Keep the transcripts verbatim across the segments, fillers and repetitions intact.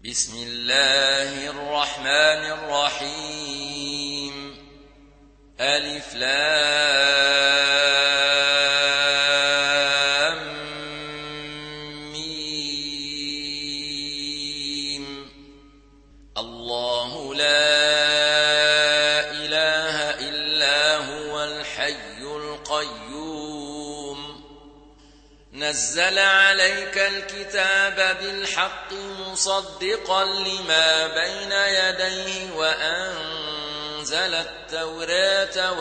بسم الله الرحمن الرحيم ألف لام ميم الله لا إله إلا هو الحي القيوم نزل عليك الكتاب بالحق مصدقا لما بين يديه وأنزل التوراة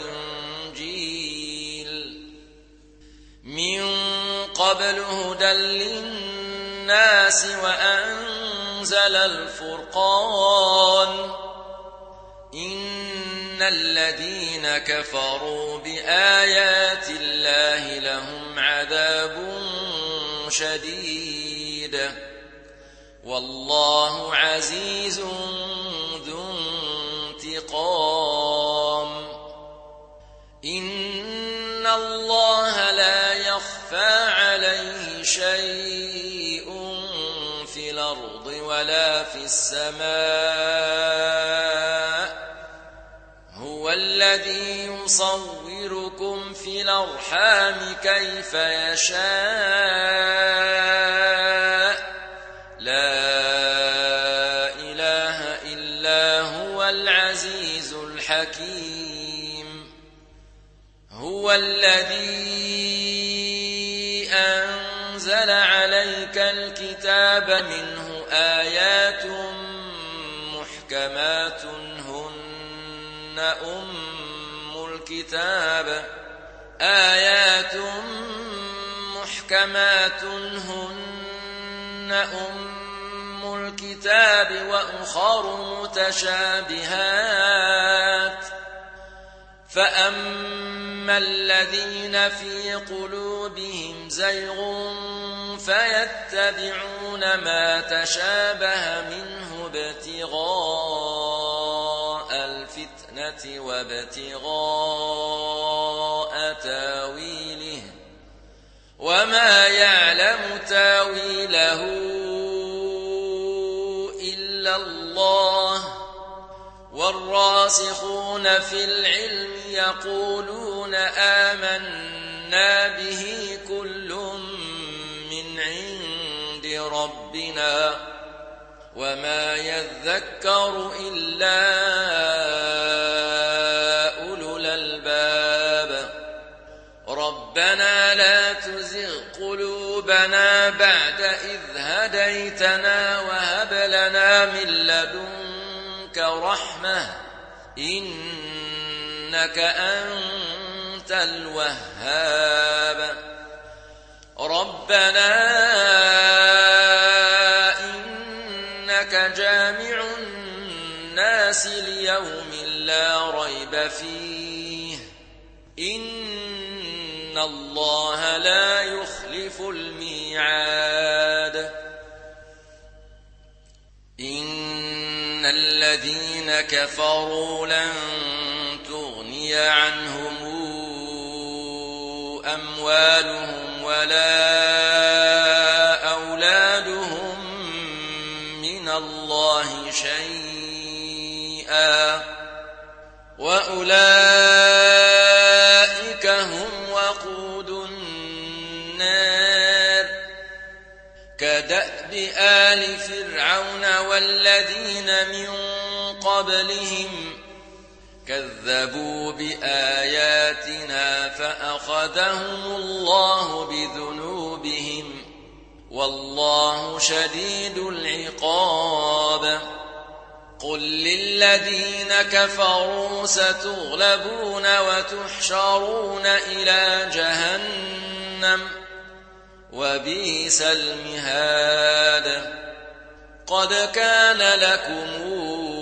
والإنجيل من قبل هدى للناس وأنزل الفرقان إن الذين كفروا بآيات الله لهم عذاب شديد والله عزيز ذو انتقام إن الله لا يخفى عليه شيء في الأرض ولا في السماء هو الذي يصوركم في الأرحام كيف يشاء لا إله إلا هو العزيز الحكيم هو الذي أنزل عليك الكتاب منه آيات محكمات هن أم الكتاب آيات محكمات هن أم الكتاب وأخر متشابهات فأما الذين في قلوبهم زيغ فيتبعون ما تشابه منه ابتغاء الفتنة وابتغاء تاويله وما يعلم تاويله إلا الله والراسخون في العلم يقولون آمنا به كل من عند ربنا وما يذكر إلا أولو الألباب ربنا لا تزغ قلوبنا بعد إذ هديتنا وهب لنا من لدنك رحمة إنك أنت الوهاب ربنا إنك جامع الناس ليوم لا ريب فيه إن الله لا يخلف الميعاد إن الذين كفروا لن تغني عنهم أموالهم ولا أولادهم من الله شيئا وأولئك هم وقود النار كدأب آل فرعون والذين من قبلهم كذبوا بآياتنا فأخذهم الله بذنوبهم والله شديد العقاب قل للذين كفروا ستغلبون وتحشرون إلى جهنم وبئس المهاد قد كان لكم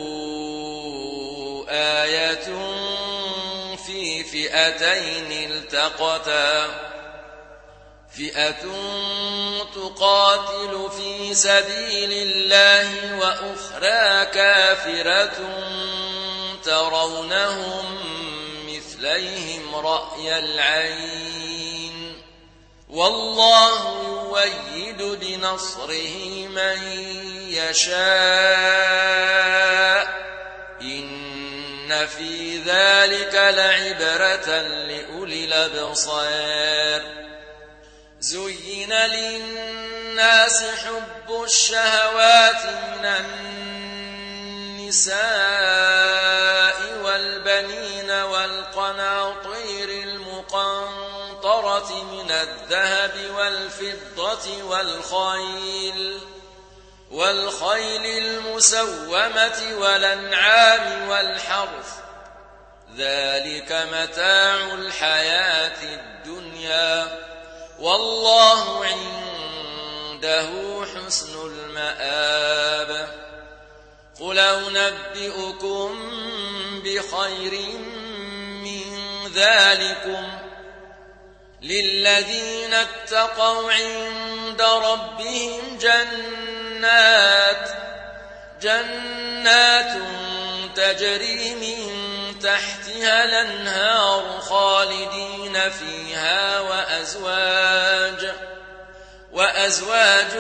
آية في فئتين التقتا فئة تقاتل في سبيل الله وأخرى كافرة ترونهم مثليهم رأي العين والله يؤيد بنصره من يشاء إن في ذلك لعبرة لأولي الأبصار زين للناس حب الشهوات من النساء والبنين والقناطير المقنطرة من الذهب والفضة والخيل والخيل المسومة والأنعام والحرث ذلك متاع الحياة الدنيا والله عنده حسن المآب قل أنبئكم بخير من ذلكم للذين اتقوا عند ربهم جنات جنات تجري من تحتها الأنهار خالدين فيها وأزواج وأزواج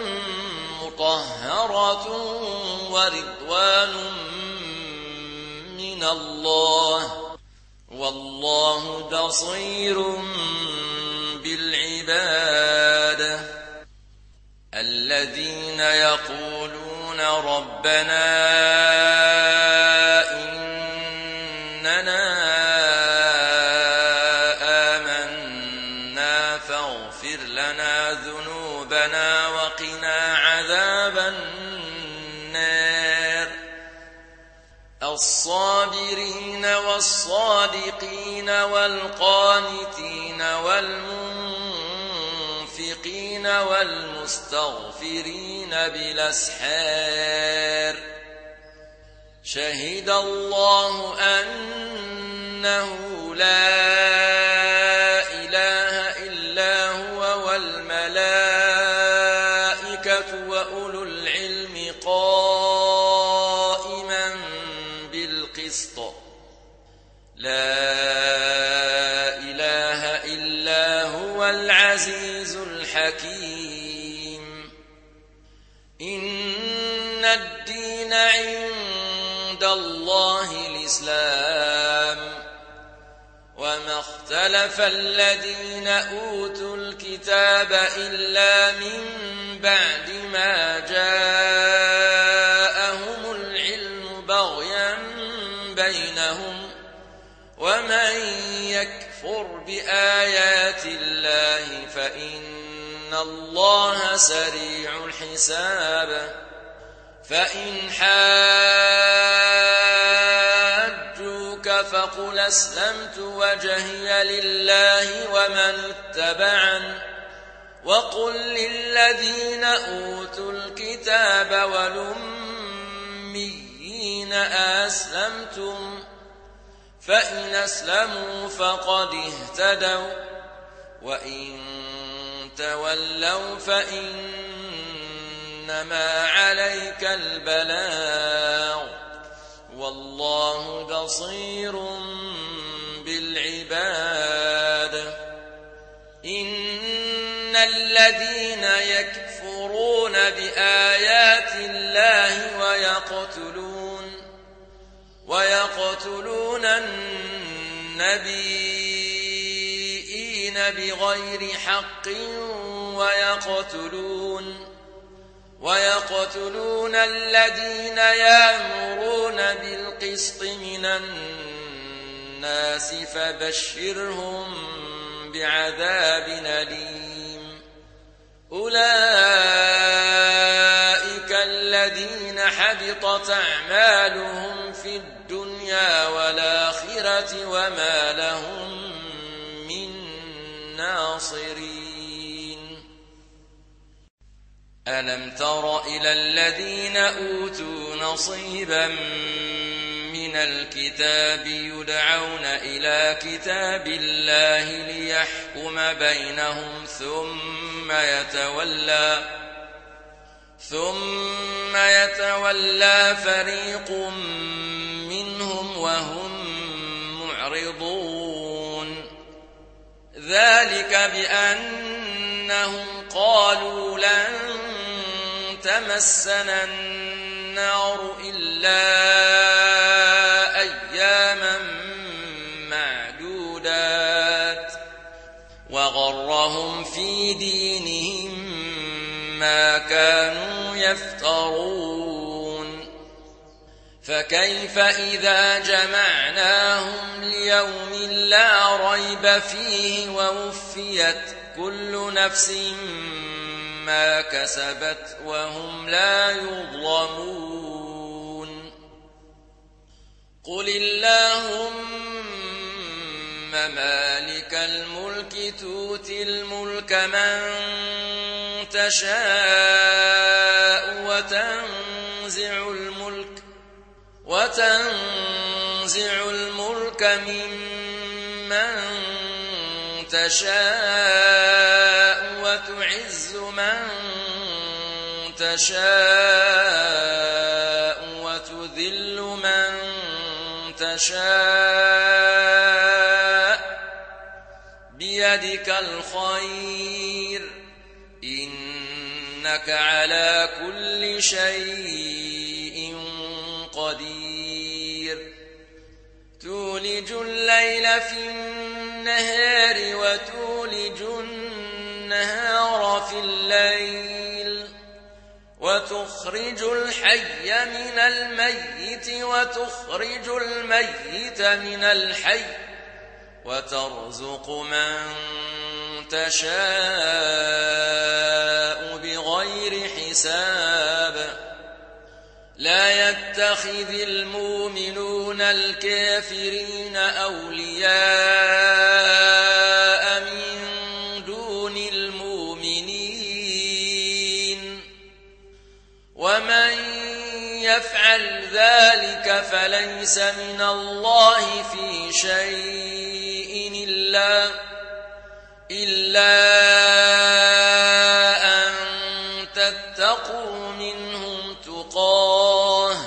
مطهرة ورضوان من الله والله بصير بالعباد الذين يقولون ربنا إننا آمنا فاغفر لنا ذنوبنا وقنا عذاب النار الصابرين والصادقين والقانتين والمنفقين والمستغفرين بالأسحار شهد الله أنه لا إله إلا هو والملائكة وأولو العلم قائما بالقسط لا إله إلا هو العزيز الحكيم إن الدين عند الله الإسلام وما اختلف الذين أوتوا الكتاب إلا من بعد ما جاءهم العلم بغيا بينهم ومن يكفر بآيات الله فإن الله سريع الحساب فإن حاجوك فقل أسلمت وجهي لله ومن اتبعن وقل للذين أوتوا الكتاب والأميين أسلمتم فإن أسلموا فقد اهتدوا وإن تولوا فإنما عليك البلاغ والله بصير بالعباد إن الذين يكفرون بآيات الله ويقتلون ويقتلون النبيين بغير حق ويقتلون ويقتلون الذين يأمرون بالقسط من الناس فبشرهم بعذاب أليم أولئك الذين حبطت أعمالهم في الدنيا والآخرة وما لهم من ناصرين ألم تر إلى الذين أوتوا نصيبا من الكتاب يدعون إلى كتاب الله ليحكم بينهم ثم يتولى ثم يتولى فريق منهم وهم معرضون ذلك بأن أنهم قالوا لن تمسنا النار إلا أياما معدودات وغرهم في دينهم ما كانوا يفترون فكيف إذا جمعناهم ليوم لا ريب فيه ووفيت كل نفس ما كسبت وهم لا يظلمون قل اللهم مالك الملك تؤتي الملك من تشاء وتنزع الملك وتنزع الملك ممن تشاء وتعز من تشاء وتذل من تشاء بيدك الخير إنك على كل شيء قدير تولج الليل في النهار وتولج النهار في الليل وتخرج الحي من الميت وتخرج الميت من الحي وترزق من تشاء بغير حساب لا يتخذ المؤمنون الكافرين أولياء من دون المؤمنين ومن يفعل ذلك فليس من الله في شيء إلا إلا أن تتقوا منهم تقاه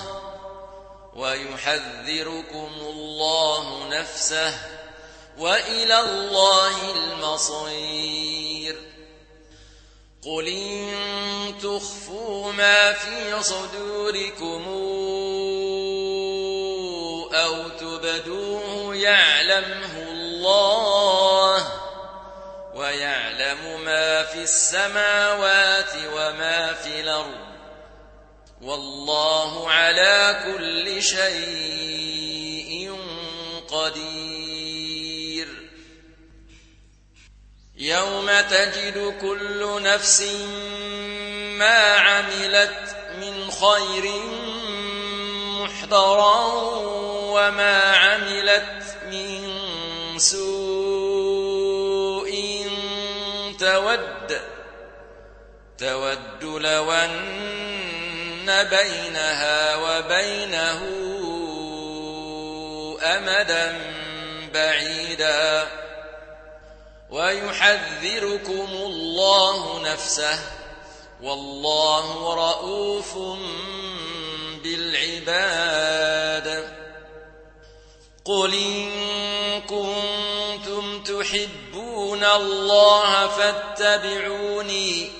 ويحذركم الله نفسه وإلى الله المصير قل إن تخفوا ما في صدوركم أو تبدوه يعلمه الله ويعلم ما في السماوات وما في الأرض والله على كل شيء قدير يوم تجد كل نفس ما عملت من خير محضرا وما عملت من سوء تود تود لو أن بينها وبينه أمدا بعيدا ويحذركم الله نفسه والله رؤوف بالعباد قل إن كنتم تحبون الله فاتبعوني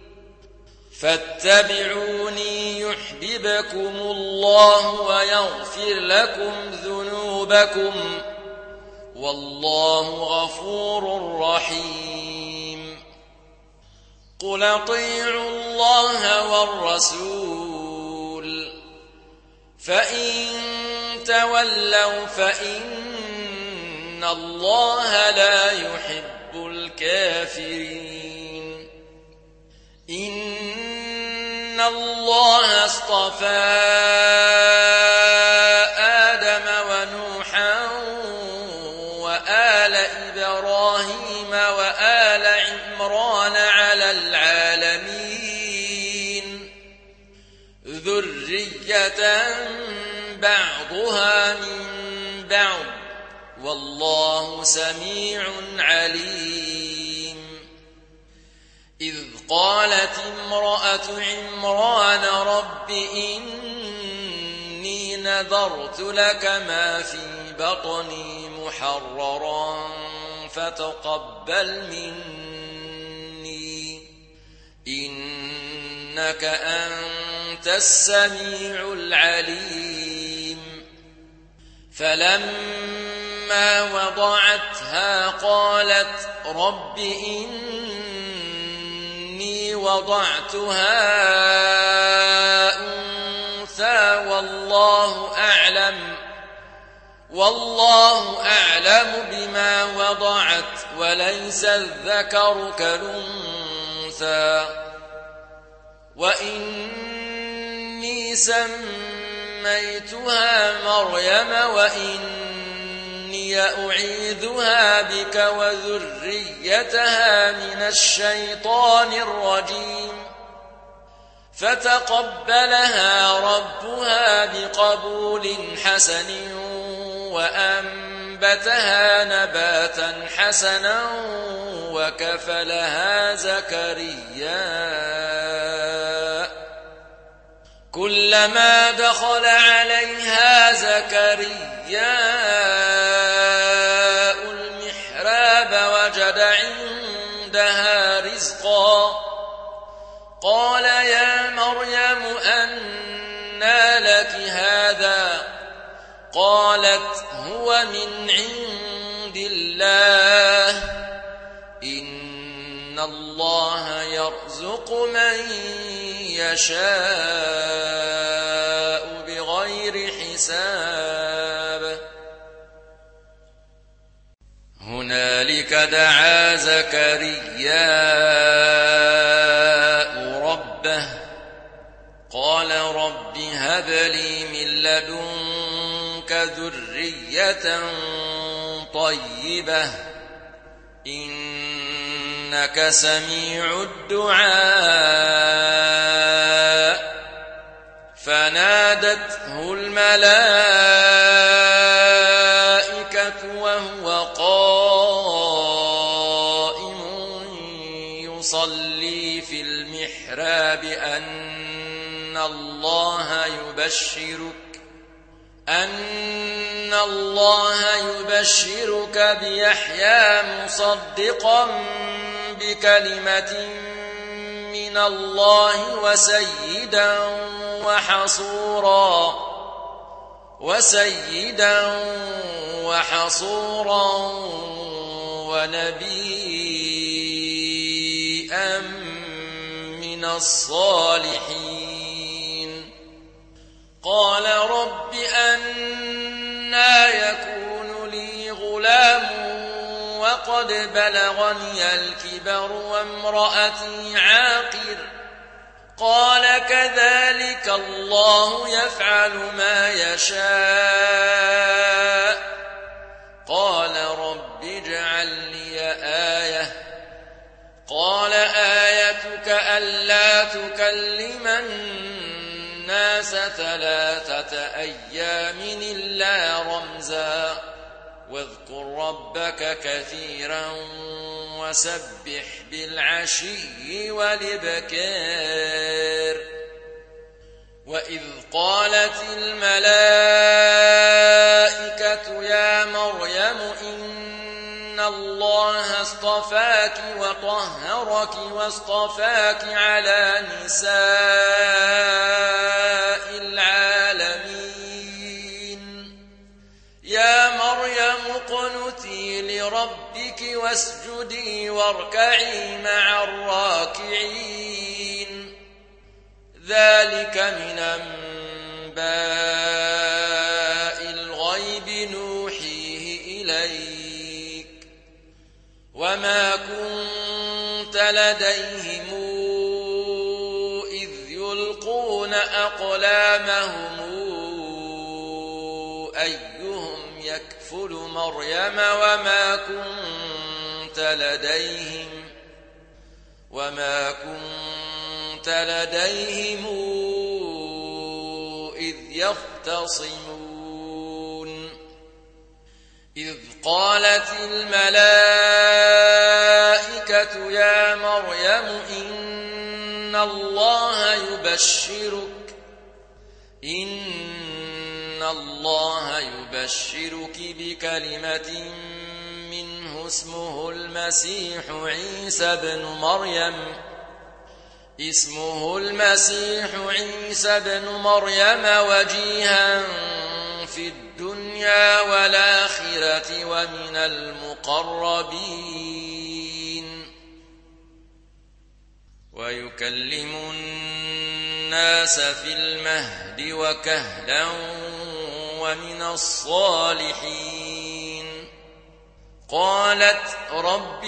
فاتبعوني يحببكم الله ويغفر لكم ذنوبكم والله غفور رحيم قل اطيعوا الله والرسول فإن تولوا فإن الله لا يحب الكافرين إن الله اصطفى آدم ونوحا وآل إبراهيم وآل عمران على العالمين ذرية بعضها من بعض والله سميع عليم إذ قالت امرأة عمران رب إني نذرت لك ما في بطني محررا فتقبل مني إنك أنت السميع العليم فلما وضعتها قالت رب إني وضعتها أنثى والله أعلم والله أعلم بما وضعت وليس الذكر كالأنثى وإني سميتها مريم وإني أعيذها بك وذريتها من الشيطان الرجيم فتقبلها ربها بقبول حسن وأنبتها نباتا حسنا وكفلها زكريا كلما دخل عليها زكريا المحراب وجد عندها رزقا قال يا مريم أنى لك هذا قالت هو من عند الله إن الله يرزق من يشاء بغير حساب هنالك دعا زكريا ربه قال رب هب لي من لدنك ذرية طيبة إنك سميع الدعاء فنادته الملائكة وهو قائم يصلي في المحراب أن الله يبشرك أن الله يبشرك بيحيى مصدقا بكلمة من الله وسيدا وحصورا وسيدا وحصورا ونبيا من الصالحين قال رب أنى يكون لي غلام وقد بلغني الكبر وامرأتي عاقر قال كذلك الله يفعل ما يشاء قال رب اجعل لي آية قال آيتك ألا تكلم الناس ثلاثة أيام إلا رمزا واذكر ربك كثيرا وسبح بالعشي والإبكار وإذ قالت الملائكة يا مريم إن الله اصطفاك وطهرك واصطفاك على نساء العالمين يا مريم اقنتي لربك واسجدي واركعي مع الراكعين ذلك من أنباء الغيب نوحيه إليك وما كنت لديهم إذ يلقون أقلامهم أيهم يكفل مريم وما كنت لديهم وما كنت لديهم إذ يختصمون إذ قالت الملائكة يا مريم إن الله يبشرك إن الله يبشرك بكلمة منه اسمه المسيح عيسى بن مريم اسمه المسيح عيسى بن مريم وجيها في الدنيا والآخرة ومن المقربين ويكلم الناس في المهد وكهلا ومن الصالحين قالت رب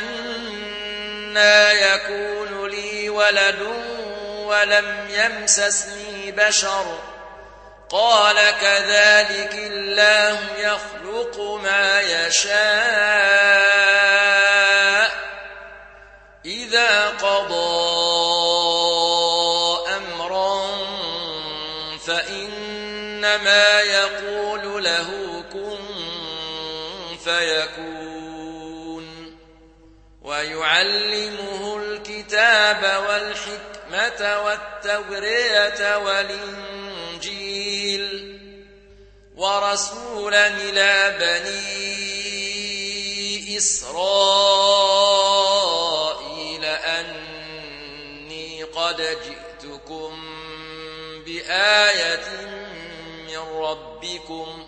أنى يكون لي ولد ولم يمسسني بشر قال كذلك الله يخلق ما يشاء إذا قضى أمرا فإنما يقول له كن فيكون ويعلمه الكتاب والحكمة والتوراة والإنجيل ورسولا إلى بني إسرائيل أني قد جئتكم بآية من ربكم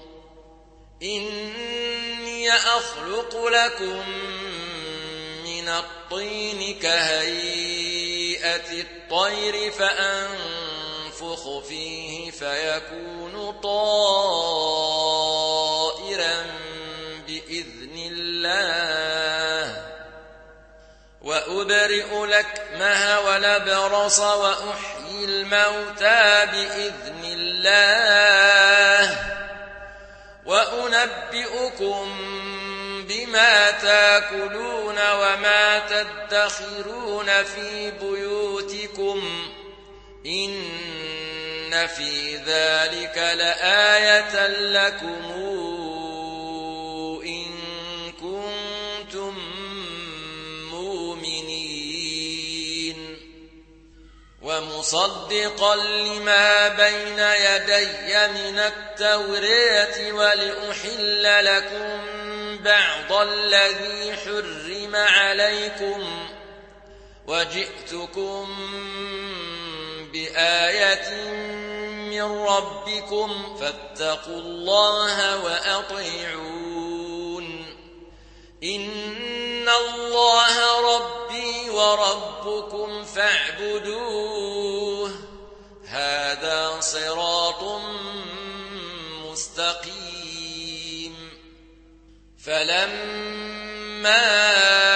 إني أخلق لكم من الطين كهيئة الطير فأنفخ فيه فيكون طائرا بإذن الله وأبرئ الأكمه والأبرص وأحيي الموتى بإذن الله وأنبئكم بما تاكلون وما تدخرون في بيوتكم إن في ذلك لآية لكم إن كنتم مؤمنين ومصدقا لما بين يدي من التوراة ولأحل لكم بعض الذي حرم عليكم وجئتكم بآية من ربكم فاتقوا الله وأطيعون إن الله ربي وربكم فاعبدوه هذا صراط مستقيم فلما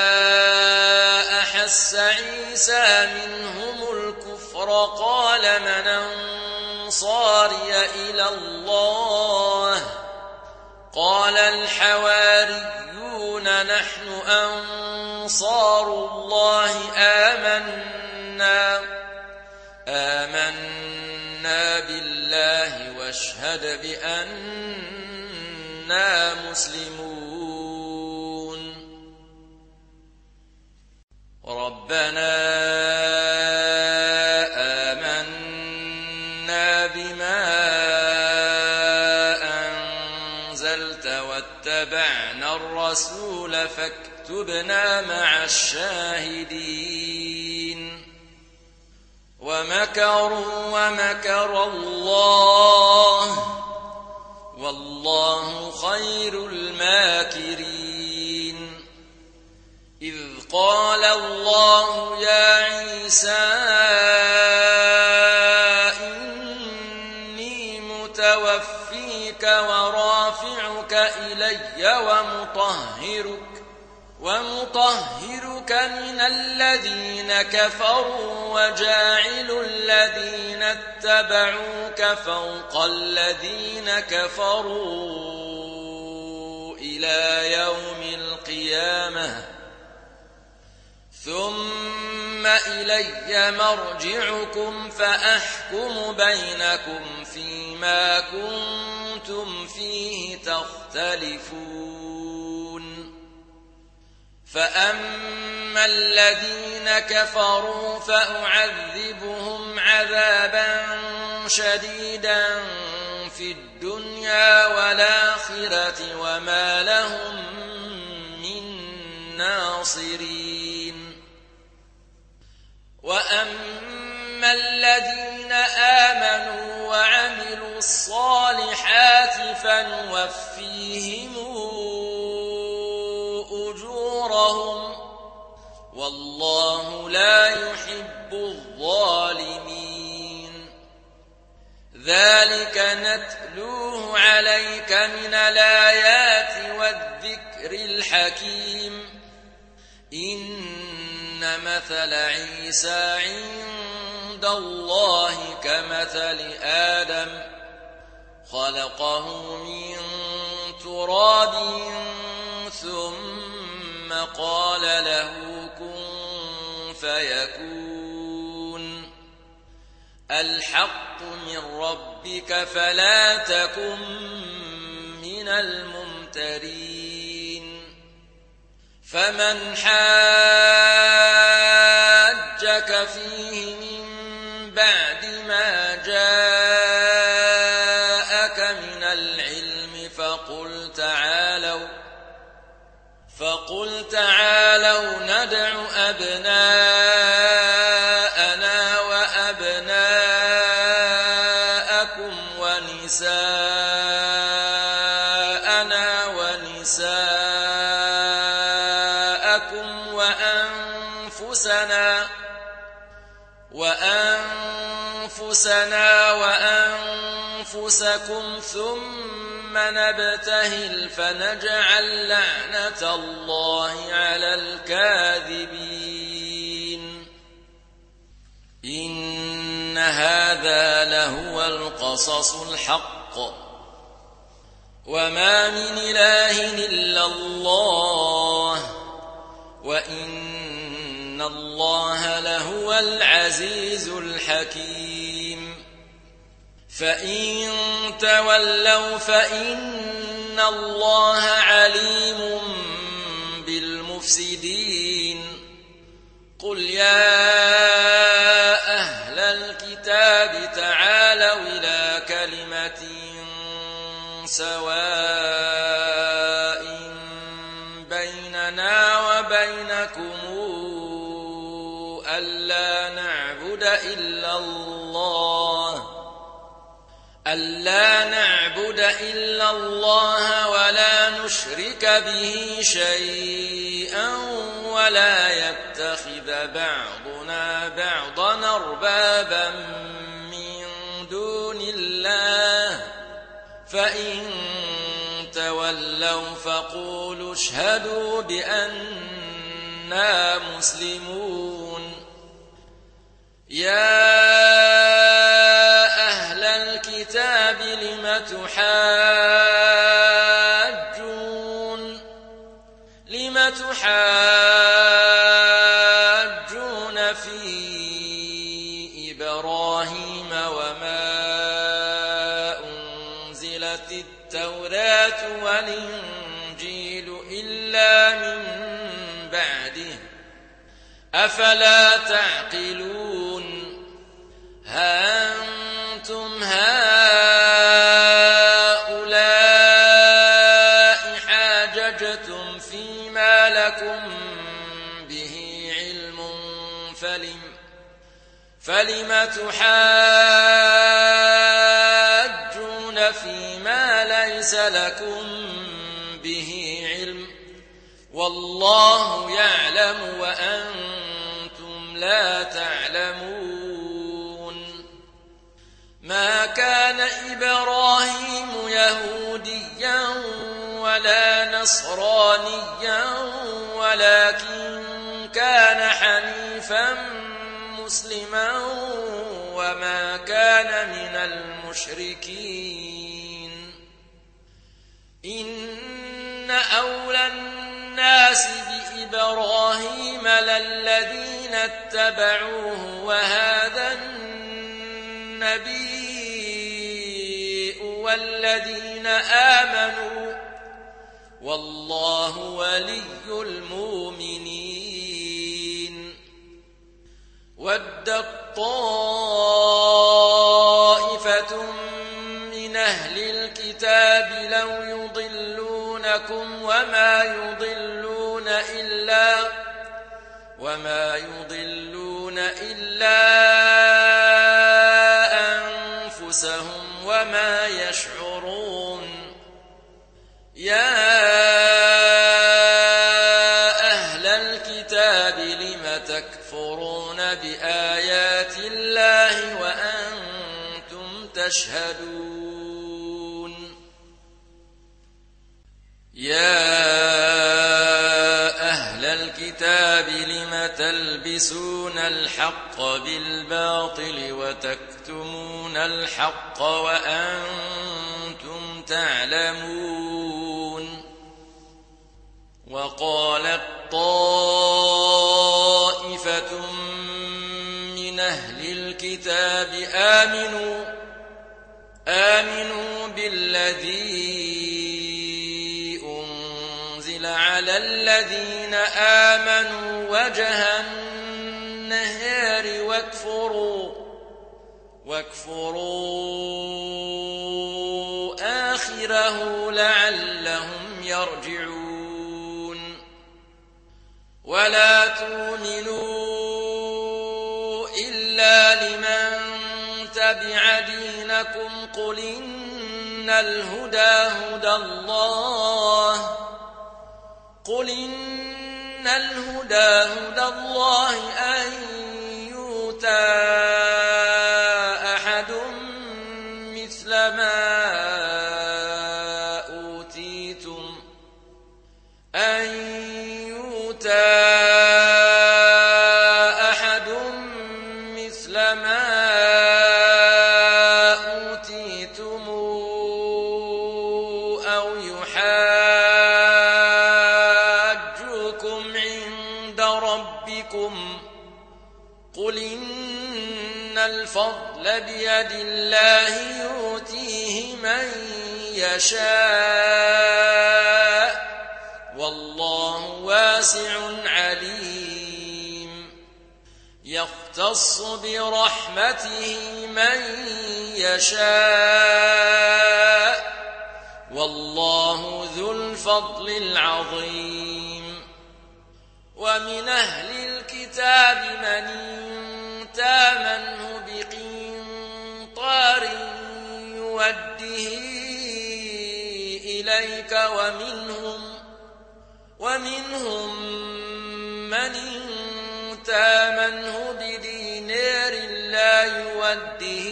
أحس عيسى منهم الكفر قال من أنصاري إلى الله قال الحواريون نحن أنصار الله آمنا آمنا بالله واشهد بأننا مسلمون ربنا آمنا بما أنزلت واتبعنا الرسول فاكتبنا مع الشاهدين ومكروا ومكر الله والله خير الماكرين إذ قال الله يا عيسى إني متوفيك ورافعك إلي ومطهرك ومطهرك من الذين كفروا وجاعل الذين اتبعوك فوق الذين كفروا إلى يوم القيامة ثم إلي مرجعكم فأحكم بينكم فيما كنتم فيه تختلفون فأما الذين كفروا فأعذبهم عذابا شديدا في الدنيا والآخرة وما لهم من ناصرين وأما الذين آمنوا وعملوا الصالحات فنوفيهم أجورهم والله لا يحب الظالمين. ذلك نتلوه عليك من الآيات والذكر الحكيم. إن مثل عيسى عند الله كمثل آدم خلقه من تراب ثم قال له كن فيكون. الحق من ربك فلا تكن من الممترين. فمن حاجك فيه من بعد ما جاءك من العلم فقل تعالوا فقل تعالوا ندع أبناءنا وأبناءكم ونساءنا ونساءكم وأنفسنا وأنفسنا وأنفسكم ثم نبتهل فنجعل لعنة الله على الكاذبين. إن هذا لهو القصص الحق وما من إله إلا الله وإن الله لهو العزيز الحكيم. فإن تولوا فإن الله عليم بالمفسدين. قل يا أهل الكتاب تعالوا إلى كلمة سواء بيننا وبينكم ألا نعبد إلا الله ألا نعبد إلا الله ولا نشرك به شيئا ولا يتخذ بعضنا بعضا أربابا من دون الله. فإن تولوا فقولوا اشهدوا بأننا مسلمون. يا أهل الكتاب لم تحاجون لم تحاجون في إبراهيم وما أنزلت التوراة والإنجيل إلا من بعده أفلا تعقلون. ها أنتم هؤلاء حاججتم فيما لكم به علم فلم فلم تحاجون فيما ليس لكم به علم والله يعلم وأنتم لا تعلمون. ما كان إبراهيم يهوديا ولا نصرانيا ولكن كان حنيفا مسلما وما كان من المشركين. إن أولى الناس بإبراهيم للذين اتبعوه وهذا النبي والذين آمنوا والله ولي المؤمنين. ودت طائفة من أهل الكتاب لو يضلونكم وما يضلون إلا وما يضلون إلا أنفسهم وما يشعرون يا أهل الكتاب لم تكفرون بآيات الله وأنتم تشهدون يا أهل الكتاب لم تلبسون الحق بالباطل وتكتمون الحق وأنتم تعلمون وقالت طائفة من أهل الكتاب آمنوا آمنوا بالذي أنزل على الذين آمنوا وجه النهار واكفروا واكفروا آخره لعلهم يرجعون ولا تؤمنوا إلا لمن تبع دينكم قل إن الهدى هدى الله قل إن الهدى هدى الله أن يؤتى أحد مثل ما أوتيتم أن يؤتى أحد مثل ما أوتيتم أو يحاجوكم عند ربكم قل إن الفضل بيد الله يؤتيه من يشاء والله واسع عليم يختص برحمته من يشاء والله ذو الفضل العظيم ومن أهل الكتاب من تامنه بقنطار يوده إليك ومنهم ومنهم من تامنه بدينار لا يوده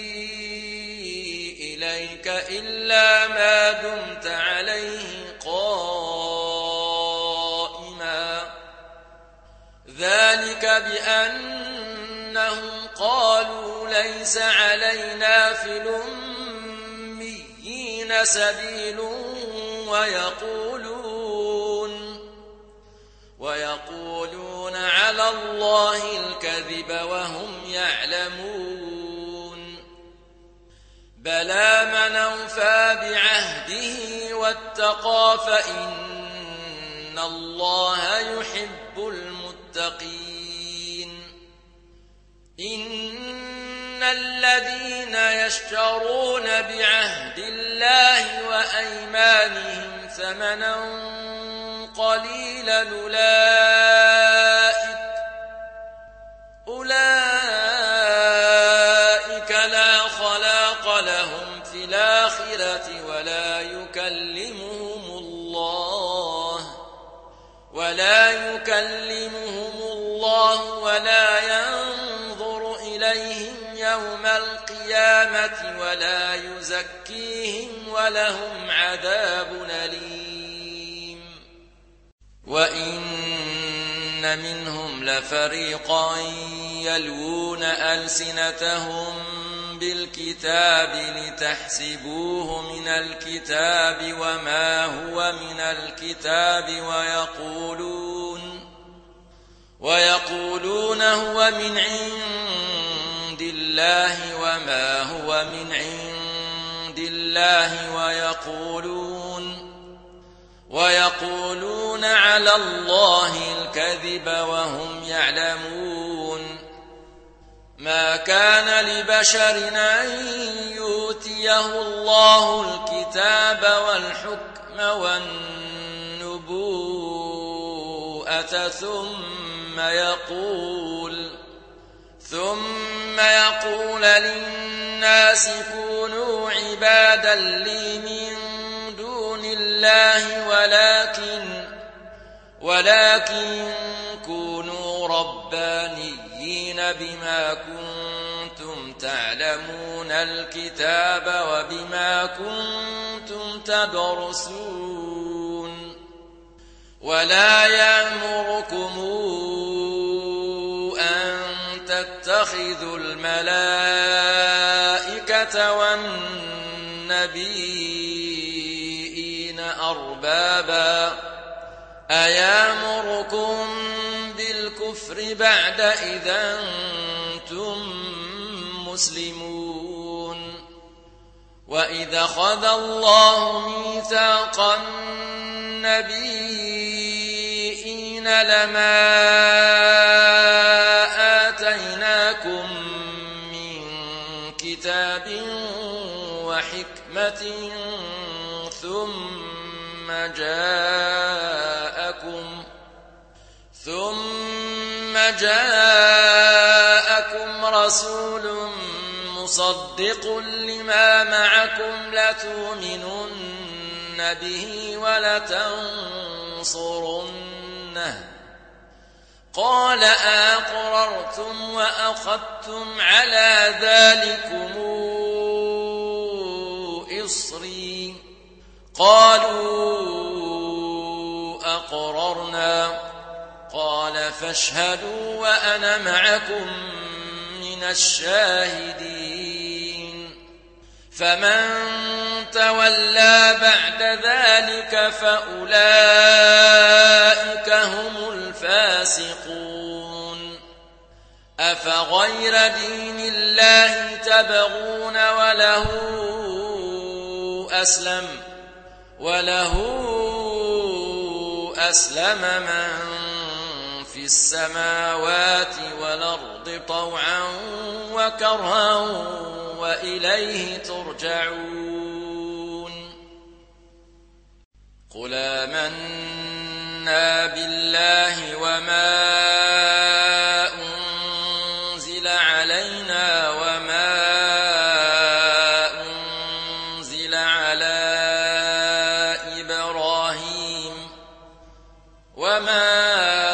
إليك إلا ما دمت عليه قائما ذلك بأنهم قالوا ليس علينا في الأميين سبيل ويقولون ويقولون على الله الكذب وهم يعلمون بلى من أوفى بعهده واتقى فإن الله يحب المتقين إن الذين يشترون بعهد الله وأيمانهم ثمنا قليلا أولئك أولئك لا خلاق لهم في الآخرة ولا يكلمهم الله ولا يكلمهم الله ولا ينظر إليهم يوم القيامة ولا يزكيهم ولهم عذاب أليم وإن منهم لفريقا يلوون ألسنتهم بالكتاب لتحسبوه من الكتاب وما هو من الكتاب ويقولون ويقولون هو من عند الله وما هو من عند الله ويقولون ويقولون على الله الكذب وهم يعلمون ما كان لبشر أن يؤتيه الله الكتاب والحكم والنبوءة ثم يقول ثم يقول للناس كونوا عبادا لي من دون الله ولكن ولكن كونوا ربانيين بما كنتم تعلمون الكتاب وبما كنتم تدرسون ولا يأمركم أن تتخذوا الملائكة والنبيين أربابا أيامركم بالكفر بعد إذا أنتم مسلمون وإذا أخذ الله ميثاق النبيين لما آتيناكم من كتاب وحكمة ثم جاءكم ثم جاءكم رسول مصدق لما معكم لتؤمنن به ولتنصرنه قال أقررتم وأخذتم على ذلكم إصري قالوا أقررنا قال فاشهدوا وأنا معكم من الشاهدين فمن تولى بعد ذلك فأولئك هم الفاسقون أفغير دين الله تبغون وله أسلم وله أسلم من في السماوات والأرض طوعا وكرها وإليه ترجعون قل آمنا بالله وما أنزل علينا وما أنزل على إبراهيم وما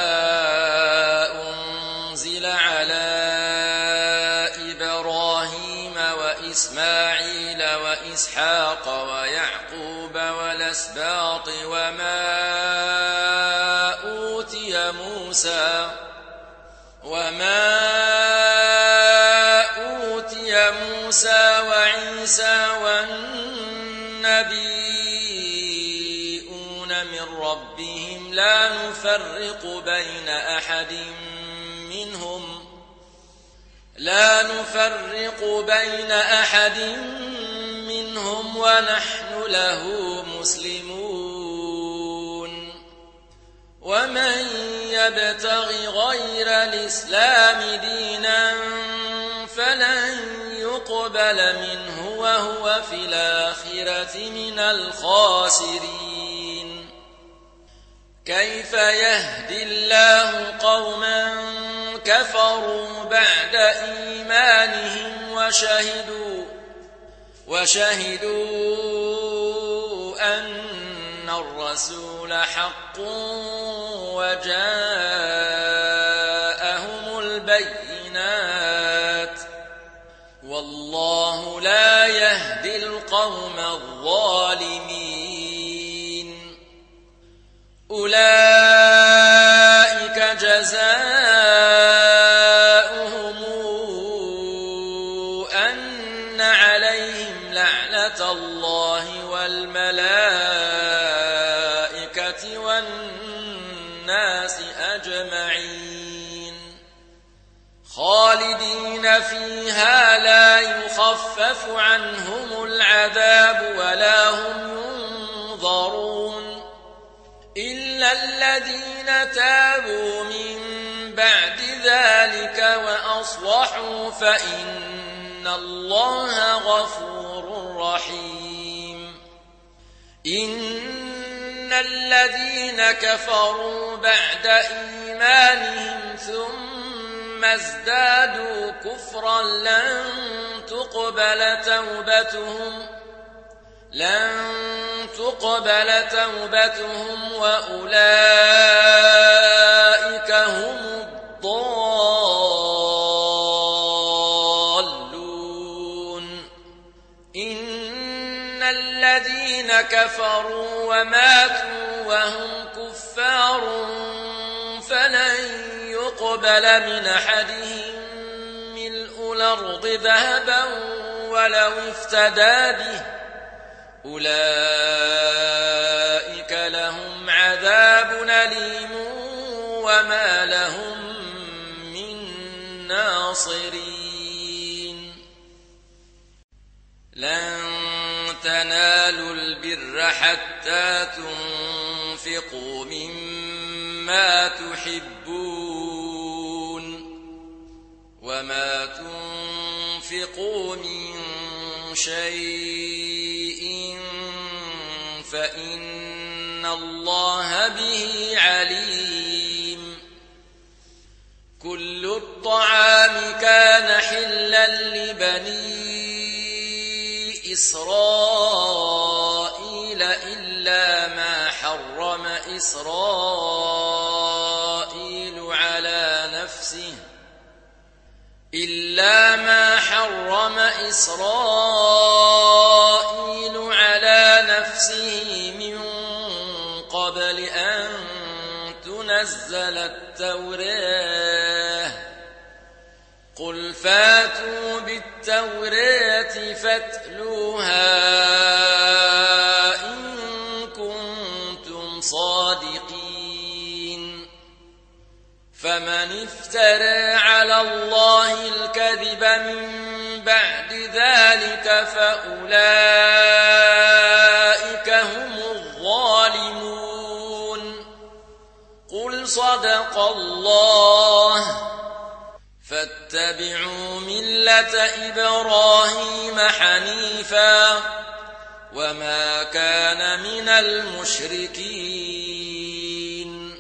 إسماعيل وإسحاق ويعقوب والأسباط وما أوتي موسى وما أوتي موسى وعيسى والنبيون من ربهم لا نفرق بين أحد منهم لا نفرق بين أحد منهم ونحن له مسلمون ومن يبتغ غير الإسلام دينا فلن يقبل منه وهو في الآخرة من الخاسرين كيف يهدي الله قوما كفروا بعد إيمانهم وشهدوا وشهدوا أن الرسول حق وجاءهم البينات والله لا يهدي القوم الظالمين أولئك جزاؤهم أن عليهم لعنة الله والملائكة والناس أجمعين خالدين فيها لا يخفف عنهم العذاب ولا هم ينظرون إلا الذين تابوا من بعد ذلك وأصلحوا فإن الله غفور رحيم إن الذين كفروا بعد إيمانهم ثم ثم ازدادوا كفرا لن تقبل توبتهم لن تقبل توبتهم وأولئك هم الضالون. إن الذين كفروا وماتوا وهم كفار فلن يقبل من أحدهم ملء الأرض ذهبا ولو افتدى به أولئك لهم عذاب أليم وما لهم من ناصرين. لن تنالوا البر حتى تنفقوا مما تحبون وما تنفقوا من شيء فإن الله به عليم. كل الطعام كان حلا لبني إسرائيل إلا ما حرم إسرائيل على نفسه إلا ما حرم إسرائيل على نفسه من قبل أن تنزل التوراة. قل فاتوا بالتوراة فاتلوها إن كنتم صادقين. فمن افترى على الله الكذب من بعد ذلك فأولئك هم الظالمون. قل صدق الله فاتبعوا ملة إبراهيم حنيفا وما كان من المشركين.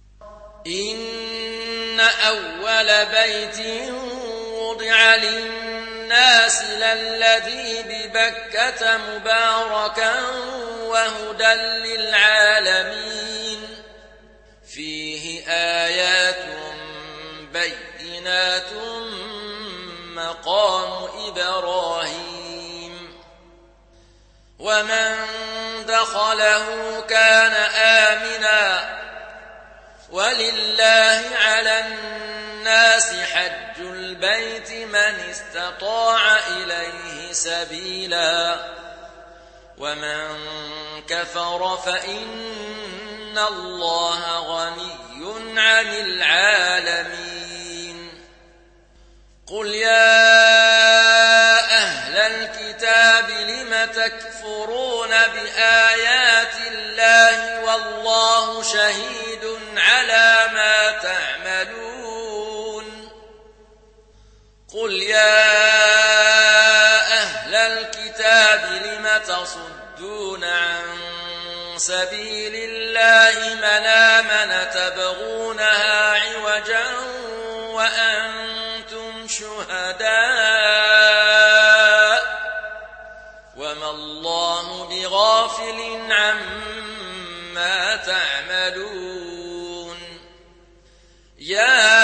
إن أول بيت وضع للناس للذي ببكة مباركا وهدى للعالمين فيه آيات بينات مقام إبراهيم ومن دخله كان آمنا ولله على الناس حج البيت من استطاع إليه سبيلا ومن كفر فإن الله غني عن العالمين. قل يا أهل الكتاب لم تكفرون بآيات الله والله شهيد على ما تعملون. قل يا أهل الكتاب لم تصدون عن سبيل الله من آمن تبغونها عوجا وأنتم شهداء وما الله بغافل عما تعملون. يا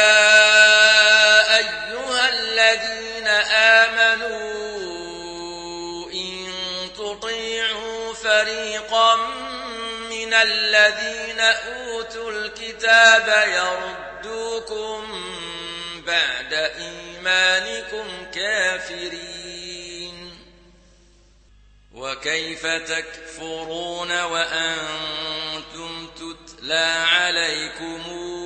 أيها الذين آمنوا إن تطيعوا فريقا من الذين أوتوا الكتاب يردوكم بعد إيمانكم كافرين. وكيف تكفرون وأنتم تتلى عليكم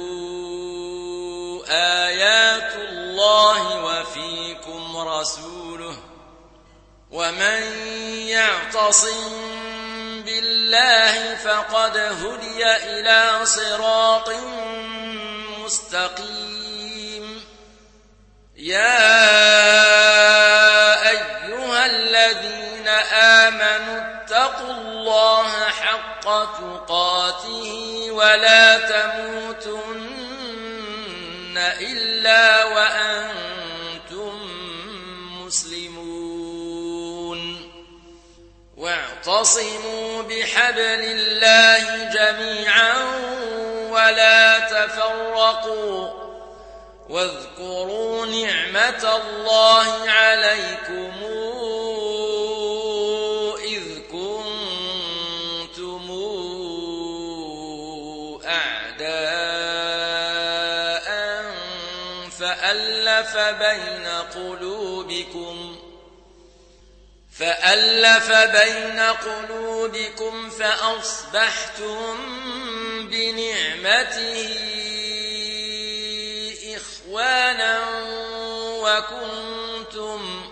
آيات الله وفيكم رسوله ومن يعتصم بالله فقد هدي إلى صراط مستقيم. يا أيها الذين آمنوا اتقوا الله حق تقاته ولا تموتن إلا وأنتم مسلمون واعتصموا بحبل الله جميعا ولا تفرقوا واذكروا نعمة الله عليكم إذ كنتم أعداء فألف بين قلوبكم فألف بين قلوبكم فأصبحتم بنعمته إخوانا وكنتم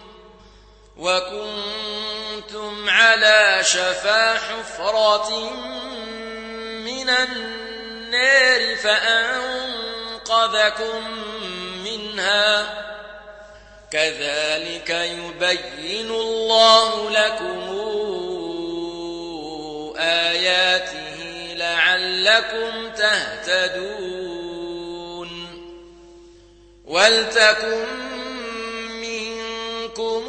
وكنتم على شفا حفرة من النار فأنقذكم منها كذلك يبين الله لكم آياته لعلكم تهتدون ولتكن منكم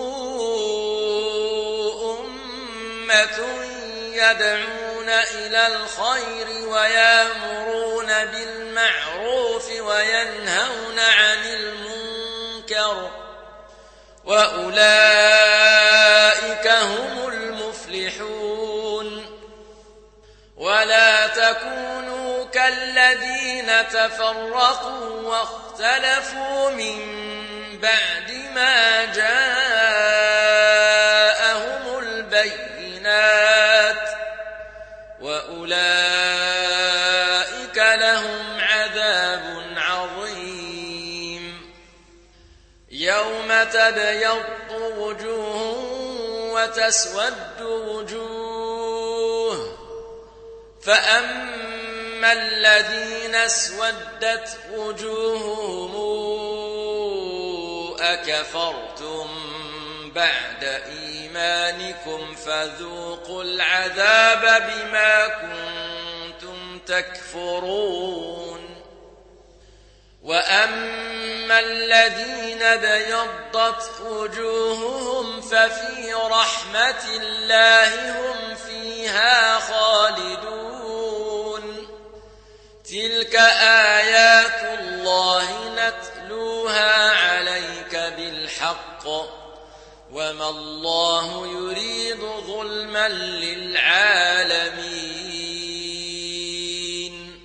أمة يدعون إلى الخير ويأمرون بالمعروف وينهون عن المنكر وأولئك هم المفلحون ولا تكونوا كالذين تفرقوا واختلفوا من بعد ما جاءهم البينات وأولئك لهم عذاب عظيم يوم تبيض وجوه وتسود وجوه فأما الذين اسودت وجوههم أكفرتم بعد إيمانكم فذوقوا العذاب بما كنتم تكفرون وأما الذين بيضت وجوههم ففي رحمة الله هم فيها خالدون تلك آيات الله نتلوها عليك بالحق وما الله يريد ظلما للعالمين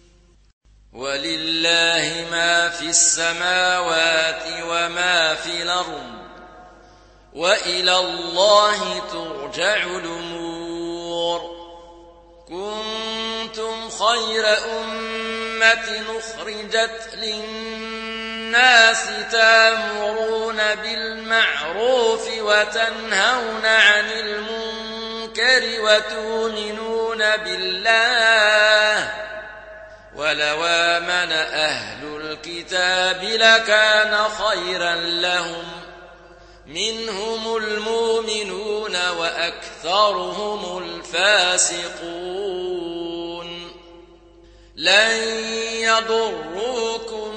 ولله ما في السماوات وما في الأرض وإلى الله ترجع الأمور كنتم خير أمة أخرجت للناس تأمرون بالمعروف وتنهون عن المنكر وتؤمنون بالله ولو آمن أهل الكتاب لكان خيرا لهم منهم المؤمنون وأكثرهم الفاسقون لن يضروكم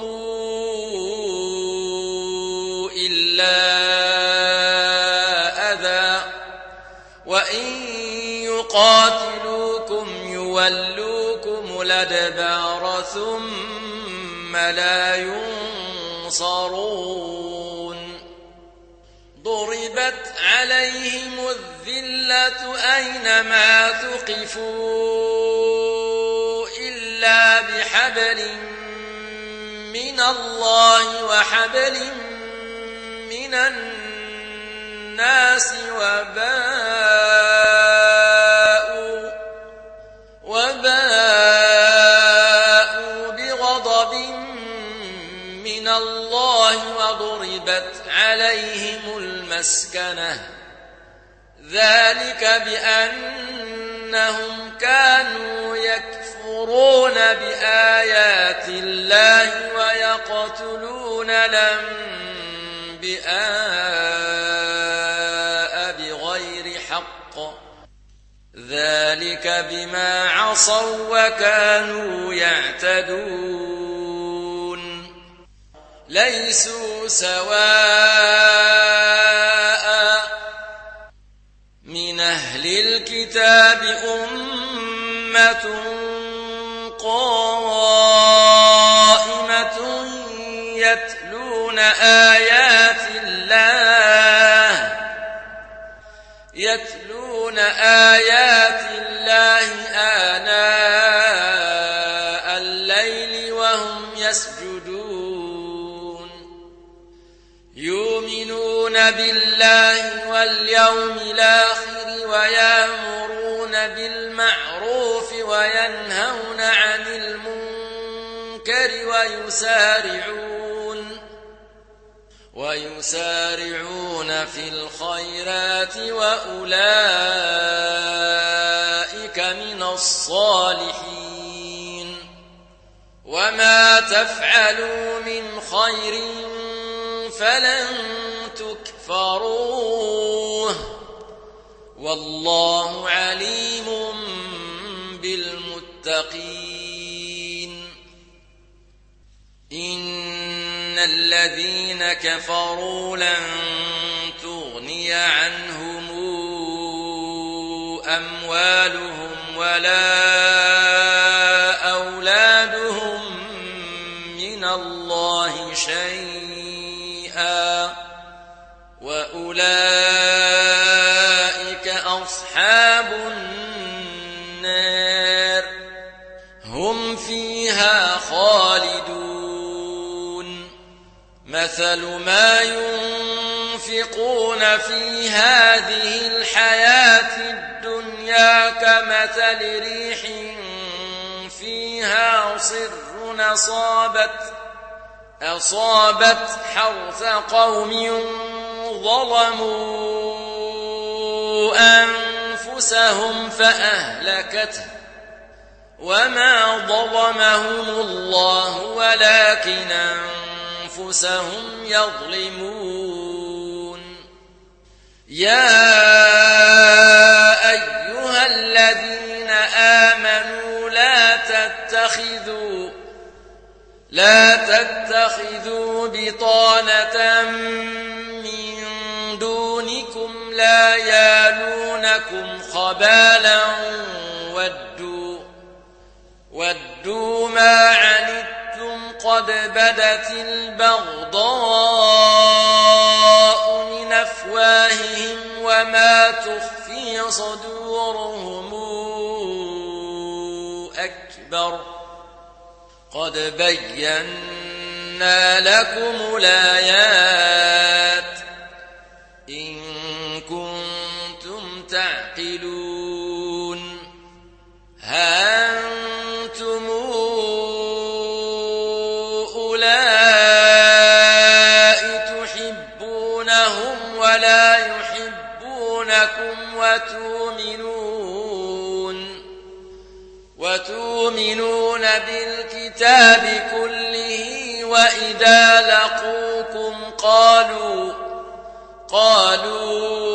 إلا أذى وإن يقاتلوكم يولوكم الأدبار ثم لا ينصرون ضربت عليهم الذلة أينما ثقفوا إلا بحبل من الله وحبل من الناس وباءوا وباءوا بغضب من الله وضربت عليهم المسكنة ذلك بأنهم كانوا يكفرون بآيات الله ويقتلون الأنبياء بغير حق ذلك بما عصوا وكانوا يعتدون ليسوا سواء من أهل الكتاب أمة قائمة يتلون آيات الله يتلون آيات الله آناء الليل وهم يسجدون يؤمنون بالله واليوم الآخر ويأمرون بالمعروف وينهون عن المنكر ويسارعون ويسارعون في الخيرات وأولئك من الصالحين وما تفعلوا من خير فلن تكفروه والله عليم بالمتقين إن الذين كفروا لن تغني عنهم أموالهم ولا أولادهم من الله شيئا وأولئك أصحاب النار هم فيها خالدون مثل ما ينفقون في هذه الحياة الدنيا كمثل ريح فيها صر أصابت أصابت حرث قوم ظلموا أنفسهم فأهلكته وما ظلمهم الله ولكن أنفسهم يظلمون يا أيها الذين آمنوا لا تتخذوا لا تتخذوا بطانة من دونكم لا يالونكم خبالا ودوا ودوا ما عنتم قد بدت البغضاء من أفواههم وما تخفي صدورهم أكبر قد بينا لكم الآيات إن كنتم تعقلون ها أنتم أولئك تحبونهم ولا يحبونكم وتؤمنون وتؤمنون بالكتاب كله وإذا لقوكم قالوا قالوا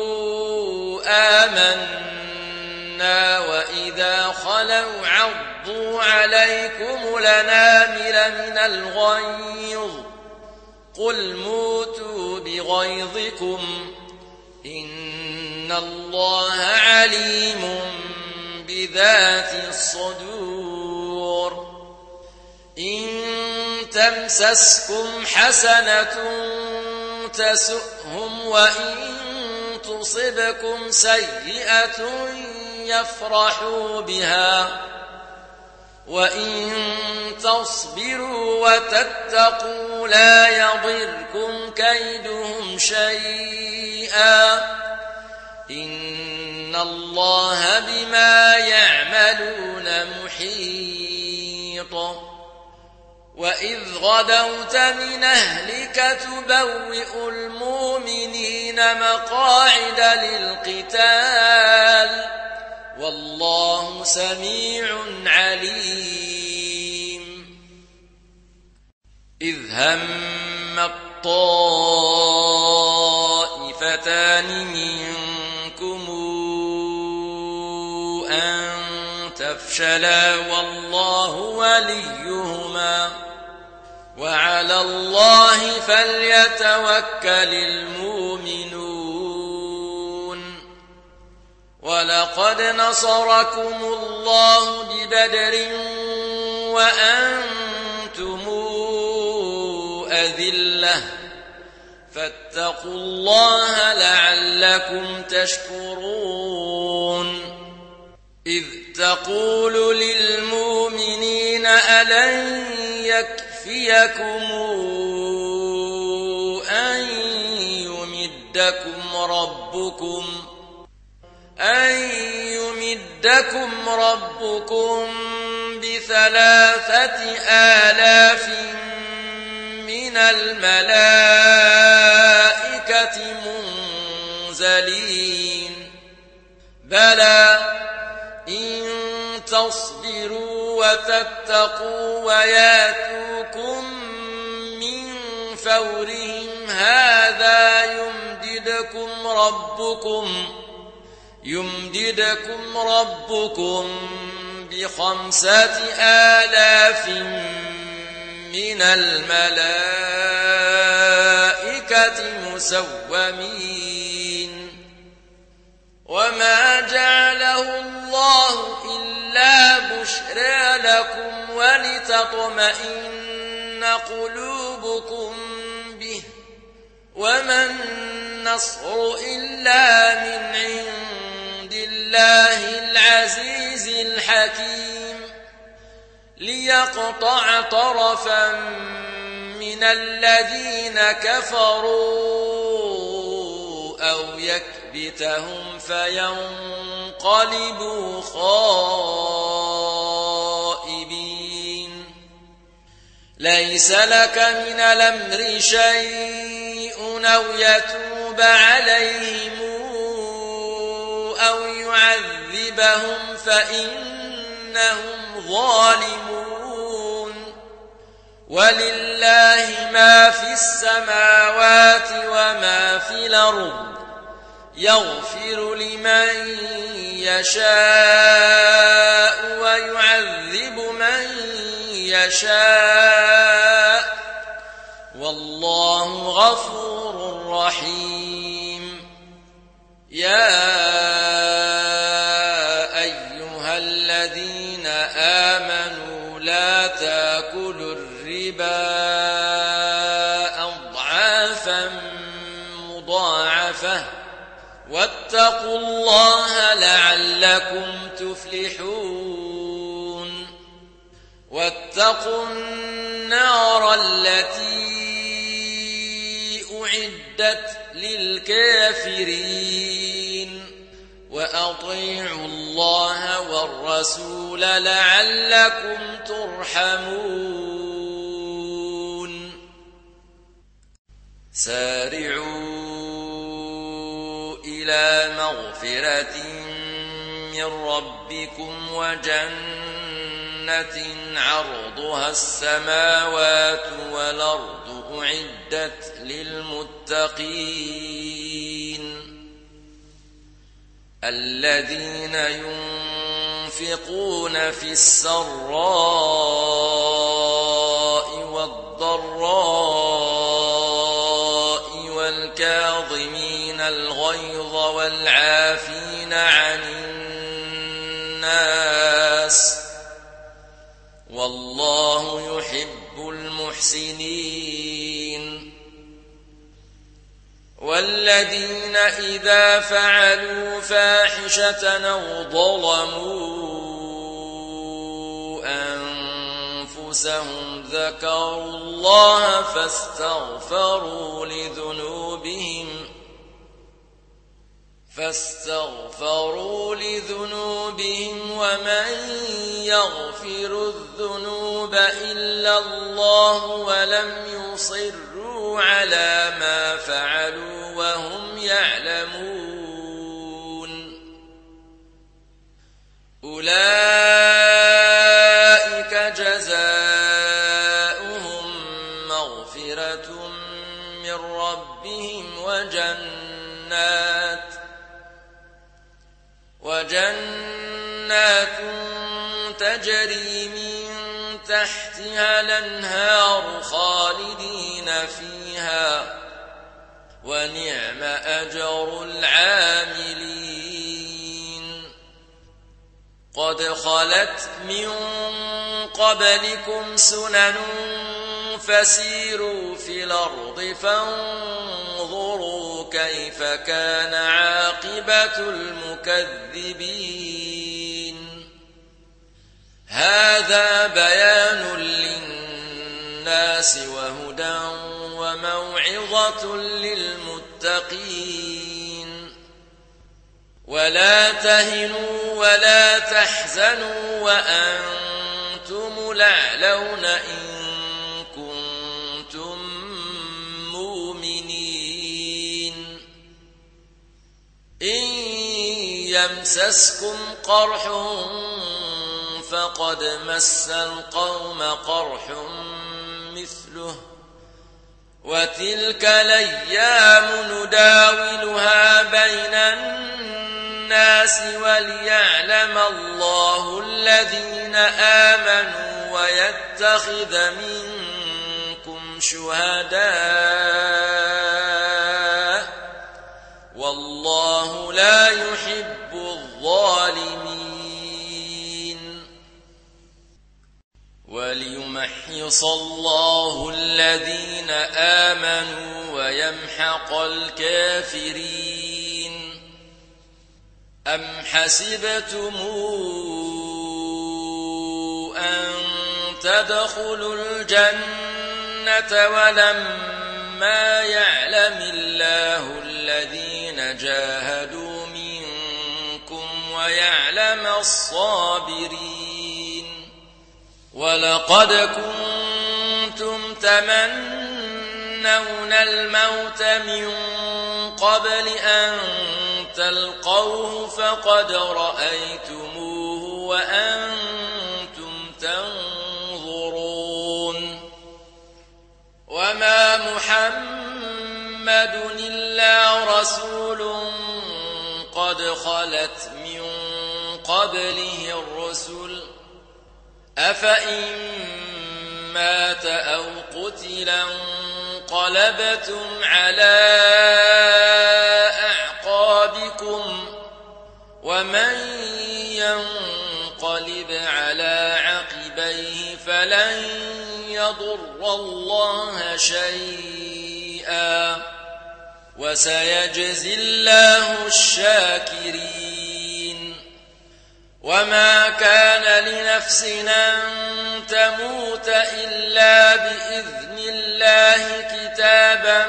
آمنا وإذا خلوا عضوا عليكم الأنامل من الغيظ قل موتوا بغيظكم إن الله عليم بذات الصدور إن تمسسكم حسنة تسؤهم وإن تصبكم سيئة يفرحوا بها وإن تصبروا وتتقوا لا يضركم كيدهم شيئا إن الله بما يعملون محيط وإذ غدوت من أهلك تبوئ المؤمنين مقاعد للقتال والله سميع عليم إذ هم الطائفتان منكم أن تفشلا والله وليهما وعلى الله فليتوكل المؤمنون ولقد نصركم الله ببدر وأنتم أذلة فاتقوا الله لعلكم تشكرون إذ تقول للمؤمنين ألن يكفيكم أن يمدكم ربكم أن يمدكم ربكم بثلاثة آلاف من الملائكة منزلين بلى إن تصبروا وتتقوا وياتوكم من فورهم هذا يمددكم ربكم يمددكم ربكم بخمسة آلاف من الملائكة مسومين وما جعله الله إلا بشرى لكم ولتطمئن قلوبكم به وما النصر إلا من عند الله العزيز الحكيم ليقطع طرفا من الذين كفروا أو يكبتهم فينقلبوا خائبين ليس لك من الأمر شيء أو يتوب عليهم أو يعذبهم فإنهم ظالمون ولله ما في السماوات وما في الأرض يغفر لمن يشاء ويعذب من يشاء والله غفور رحيم يا أيها الذين آمنوا لا تأكلوا الربا أضعافا مضاعفة واتقوا الله لعلكم تفلحون واتقوا النار التي أعدت للكافرين وأطيعوا الله والرسول لعلكم ترحمون سارعوا إلى مغفرة من ربكم وجنة عرضها السماوات والأرض أعدت للمتقين الذين ينفقون في السراء والضراء والكاظمين الغيظ والعافين عن الناس والله يحب المحسنين والذين إذا فعلوا فاحشة أو ظلموا أنفسهم ذكروا الله فاستغفروا لذنوبهم فاستغفروا لذنوبهم ومن يغفر الذنوب إلا الله ولم يصروا على ما فعلوا وهم يعلمون أولئك جزاؤهم مغفرة من ربهم وجنات وجنات تجري من تحتها الأنهار خالدين فيها ونعم أجر العاملين قد خلت من قبلكم سنن فسيروا في الأرض فانظروا كيف كان عاقبة المكذبين هذا بيان للناس وهدى وموعظة للمتقين ولا تهنوا ولا تحزنوا وأنتم الأعلون إن كنتم مؤمنين إن يمسسكم قرح فقد مس القوم قرح مثله وتلك الأيام نداولها بين الناس وليعلم الله الذين آمنوا ويتخذ منكم شهداء والله لا يحب الظالمين وليمحص الله الذين آمنوا ويمحق الكافرين أم حسبتم أن تدخلوا الجنة ولما يعلم الله الذين جاهدوا منكم ويعلم الصابرين ولقد كنتم تمنون الموت من قبل أن تلقوه فقد رأيتموه وأنتم تنظرون وما محمد إلا رسول قد خلت من قبله الرسل أفإن مات أو قتل انقلبتم على أعقابكم ومن ينقلب على عقبيه فلن يضر الله شيئا وسيجزي الله الشاكرين وما كان لنفس أن تموت إلا بإذن الله كتابا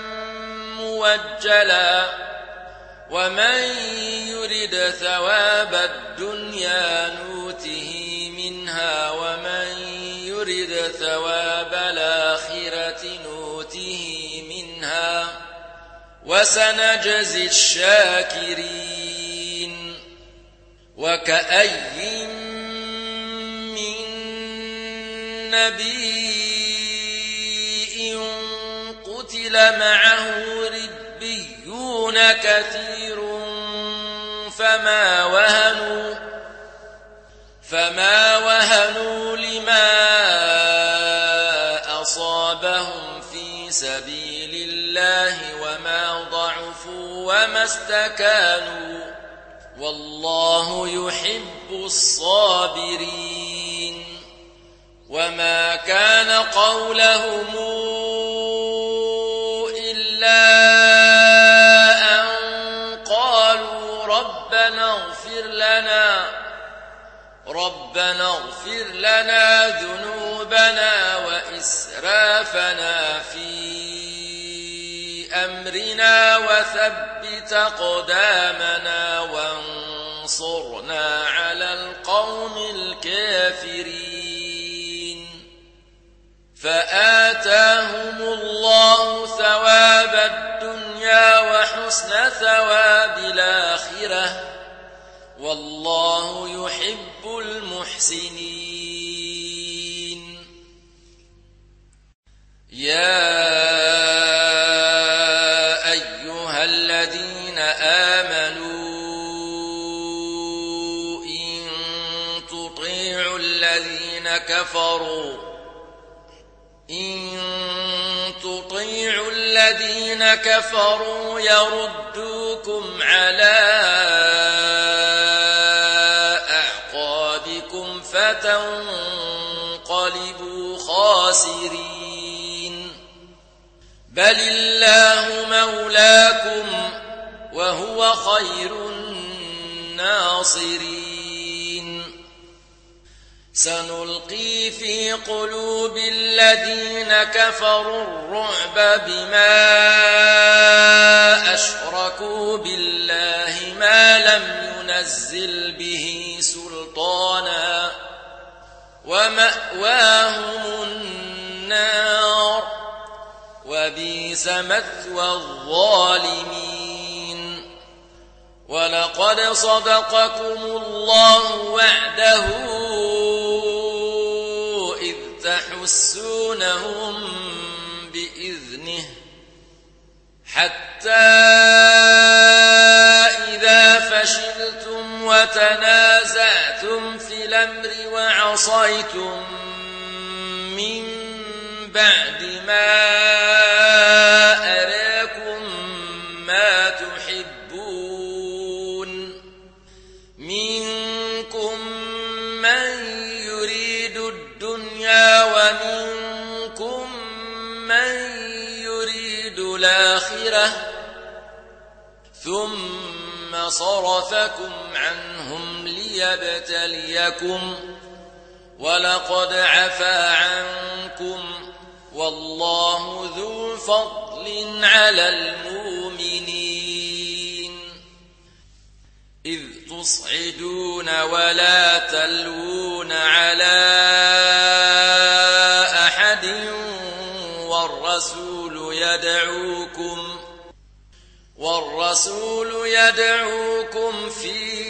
موجلا ومن يرد ثواب الدنيا نوته منها ومن يرد ثواب الآخرة نوته منها وسنجزي الشاكرين وكأي من نبي قتل معه ربيون كثير فما وهنوا فما وهنوا لما أصابهم في سبيل الله وما ضعفوا وما استكانوا والله يحب الصابرين وما كان قولهم إلا أن قالوا ربنا اغفر لنا ربنا اغفر لنا ذنوبنا وإسرافنا في أمرنا وثبت أقدامنا وانصرنا على القوم الكافرين فآتاهم الله ثواب الدنيا وحسن ثواب الآخرة والله يحب المحسنين يا أيها الذين آمنوا إن تطيعوا الذين الذين كفروا إن تطيعوا الذين كفروا يردوكم على أعقابكم فتنقلبوا خاسرين بل الله مولاكم وهو خير الناصرين سنلقي في قلوب الذين كفروا الرعب بما أشركوا بالله ما لم ينزل به سلطانا ومأواهم النار وبئس مثوى الظالمين ولقد صدقكم الله وعده إذ تحسونهم بإذنه حتى إذا فشلتم وتنازعتم في الأمر وعصيتم من بعد ما أراكم ما تحبون منكم من يريد الدنيا ومنكم من يريد الآخرة ثم صرفكم عنهم ليبتليكم ولقد عفا عنكم والله ذو فضل على المؤمنين إذ تصعدون ولا تلوون على أحد والرسول يدعوكم والرسول يدعوكم في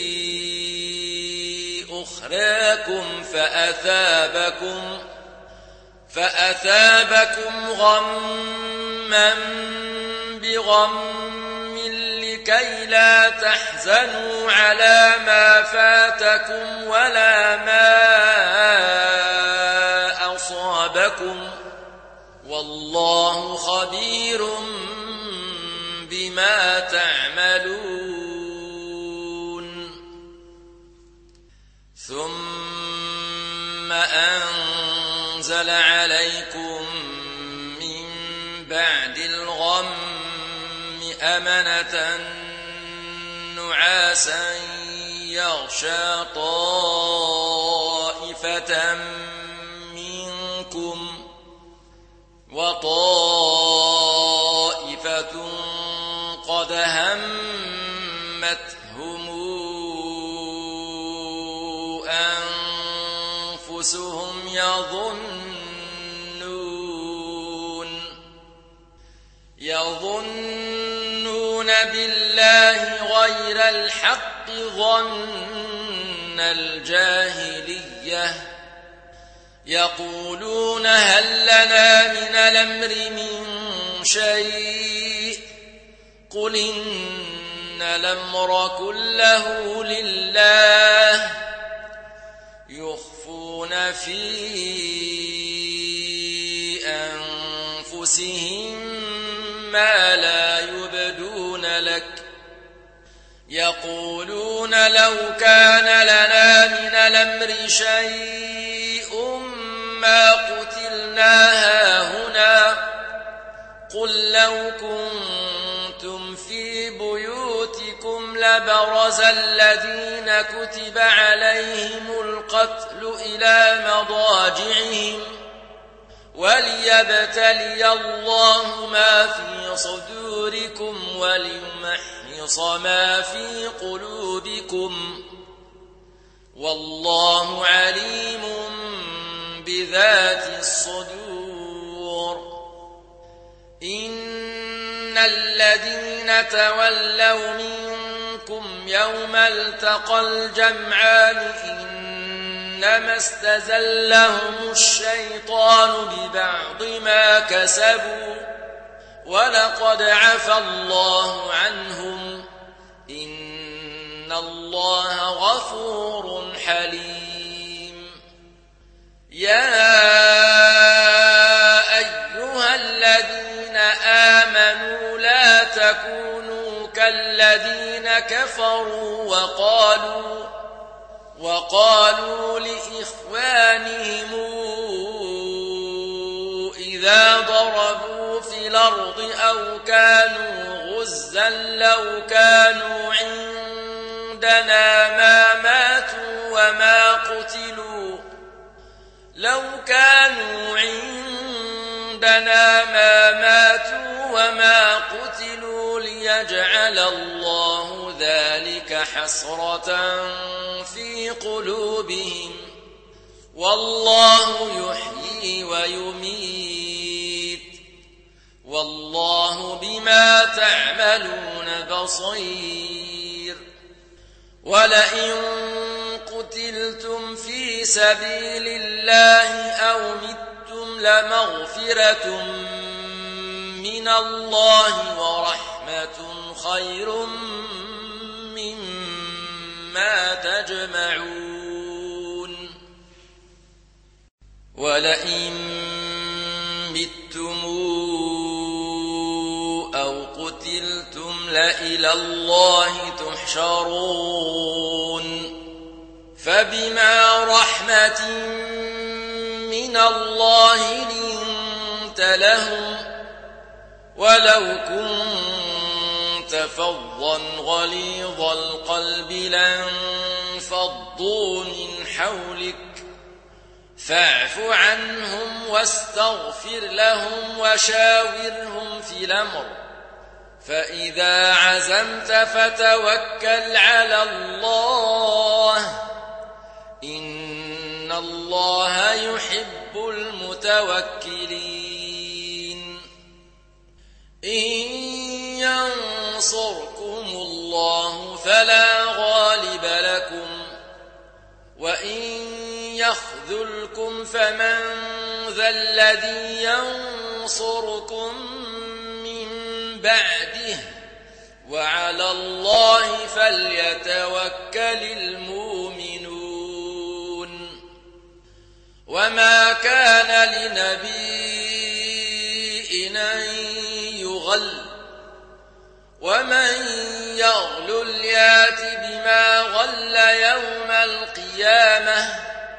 أخراكم فأثابكم فأثابكم غما بغم لكي لا تحزنوا على ما فاتكم ولا ما أصابكم والله خبير بما تعملون ثم أنزل عليكم من بعد الغم أمنة نعاسا يغشى طائفة منكم وطائفة قد همتهم أنفسهم يظنون يظنون بالله غير الحق ظن الجاهلية يقولون هل لنا من الأمر من شيء قل إن الأمر كله لله يخفون في أنفسهم ما لا يبدون لك يقولون لو كان لنا من الأمر شيء ما قتلنا هاهنا قل لو كنتم في بيوتكم لبرز الذين كتب عليهم القتل إلى مضاجعهم وليبتلي الله ما في صدوركم وليمحص ما في قلوبكم والله عليم بذات الصدور إن الذين تولوا منكم يوم التقى الجمعان إنما استزلهم الشيطان ببعض ما كسبوا ولقد عفا الله عنهم إن الله غفور حليم يا أيها الذين آمنوا لا تكونوا كالذين كفروا وقالوا وقالوا لإخوانهم إذا ضربوا في الأرض أو كانوا غزا لو كانوا عندنا ما ماتوا وما قتلوا لو كانوا عندنا ما ماتوا وما قتلوا ليجعل الله ذلك حسرة في قلوبهم والله يحيي ويميت والله بما تعملون بصير ولئن قتلتم في سبيل الله أو متم لمغفرة من الله ورحمة خير مما تجمعون ولئن متم أو قتلتم لإلى الله تحشرون فبما رحمة من الله لنت لهم ولو كنت فظا غليظ القلب لانفضوا من حولك فاعف عنهم واستغفر لهم وشاورهم في الأمر فإذا عزمت فتوكل على الله إن الله يحب المتوكلين إن ينصركم الله فلا غالب لكم وإن يخذلكم فمن ذا الذي ينصركم من بعده وعلى الله فليتوكل المؤمنون وما كان لنبي أن يغل ومن يغلل يات بما غل يوم القيامة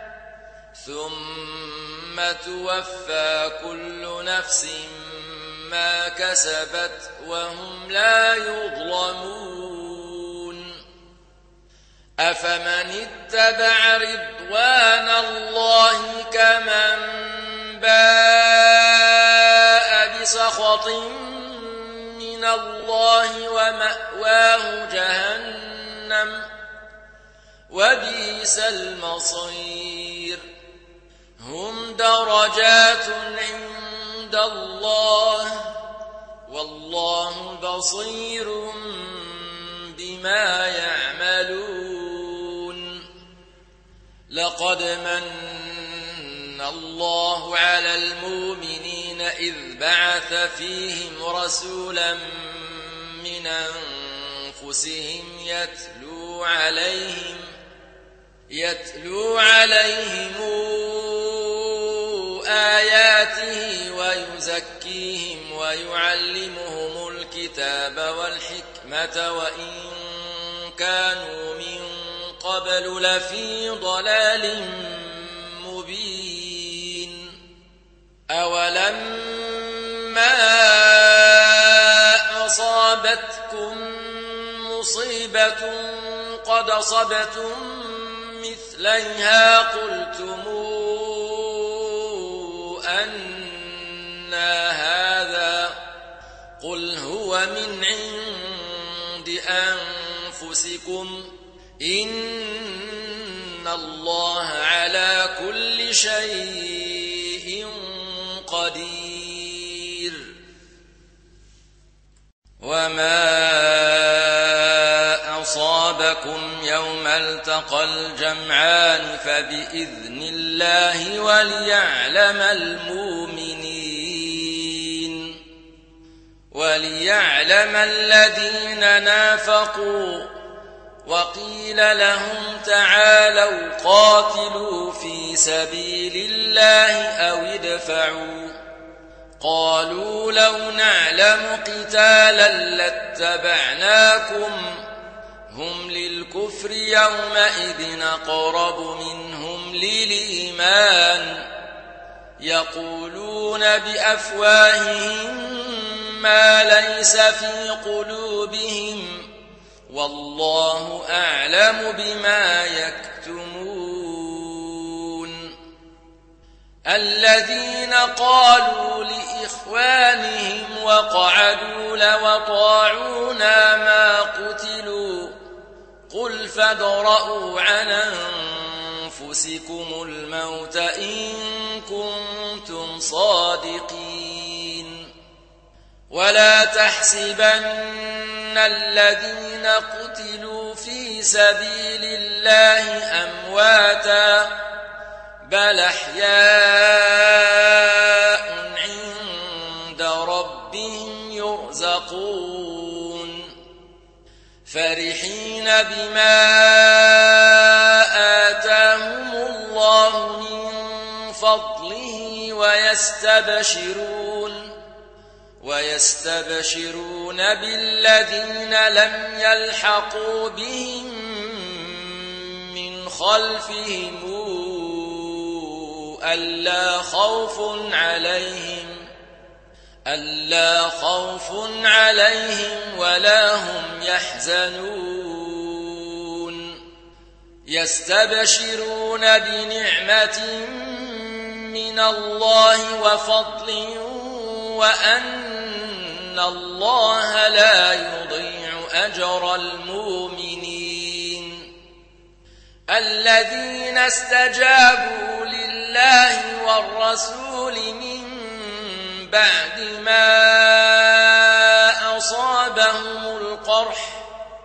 ثم توفى كل نفس ما كسبت وهم لا يظلمون أفمن اتبع رضوان الله كمن باء بسخط من الله ومأواه جهنم وبئس المصير هم درجات عند الله والله بصير بما يعملون لقد من الله على المؤمنين إذ بعث فيهم رسولا من أنفسهم يتلو عليهم يتلو عليهم آياته ويزكيهم ويعلمهم الكتاب والحكمة وإن كانوا من قبل لفي ضلال مبين أولما أصابتكم مصيبة قد أصبتم مثليها قلتم أن هذا قل هو من عند أنفسكم إن الله على كل شيء قدير وما أصابكم يوم التقى الجمعان فبإذن الله وليعلم المؤمنين وليعلم الذين نافقوا وقيل لهم تعالوا قاتلوا في سبيل الله أو ادفعوا قالوا لو نعلم قتالا لاتبعناكم هم للكفر يومئذ أقرب منهم للإيمان يقولون بأفواههم ما ليس في قلوبهم والله أعلم بما يكتمون الذين قالوا لإخوانهم وقعدوا لو أطاعونا ما قتلوا قل فادرءوا عن أنفسكم الموت إن كنتم صادقين ولا تحسبن الذين قتلوا في سبيل الله أمواتا بل أحياء عند ربهم يرزقون فرحين بما آتاهم الله من فضله ويستبشرون ويستبشرون بالذين لم يلحقوا بهم من خلفهم ألا خوف عليهم ألا خوف عليهم ولا هم يحزنون يستبشرون بنعمة من الله وفضل وأن الله لا يضيع أجر المؤمنين الذين استجابوا لله والرسول من بعد ما أصابهم القرح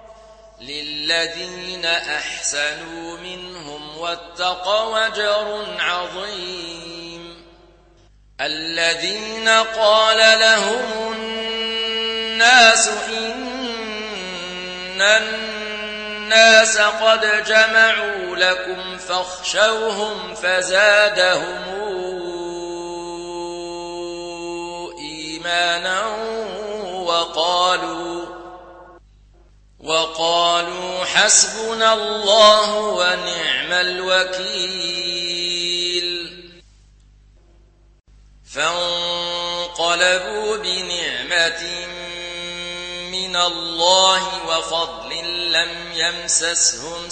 للذين أحسنوا منهم واتقوا أجر عظيم الذين قال لهم الناس إن الناس قد جمعوا لكم فاخشوهم فزادهم إيمانا وقالوا وقالوا حسبنا الله ونعم الوكيل فانقلبوا بنعمة من الله وفضل لم يمسسهم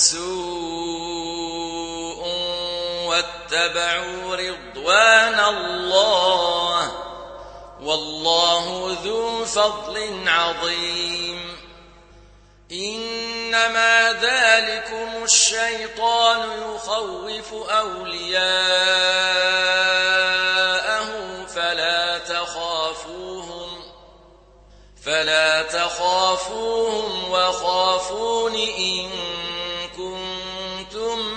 سوء واتبعوا رضوان الله والله ذو فضل عظيم إنما ذلكم الشيطان يخوف أولياءه فلا تخافوهم فلا تخافوهم وخافون إن كنتم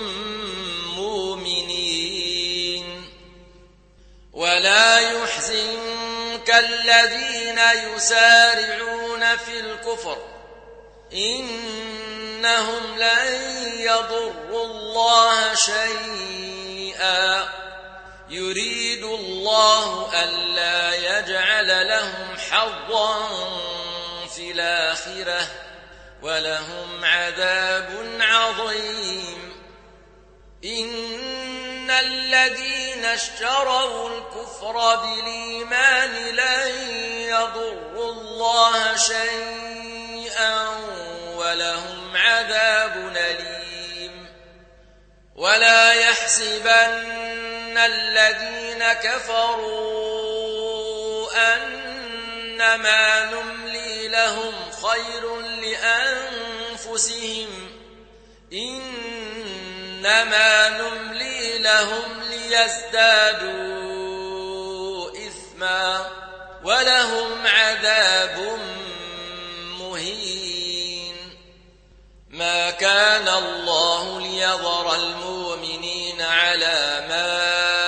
مؤمنين ولا يحزنك الذين يسارعون في الكفر إنهم لن يضروا الله شيئا يريد الله ألا يجعل لهم حظا في الآخرة ولهم عذاب عظيم إن الذين اشتروا الكفر بالإيمان لن يضروا الله شيئا ولهم عذاب أليم ولا يحسبن الذين كفروا أنما نملي لهم خير لأنفسهم إنما نملي لهم ليزدادوا إثما ولهم عذاب مهين ما كان الله ليذر المؤمنين على ما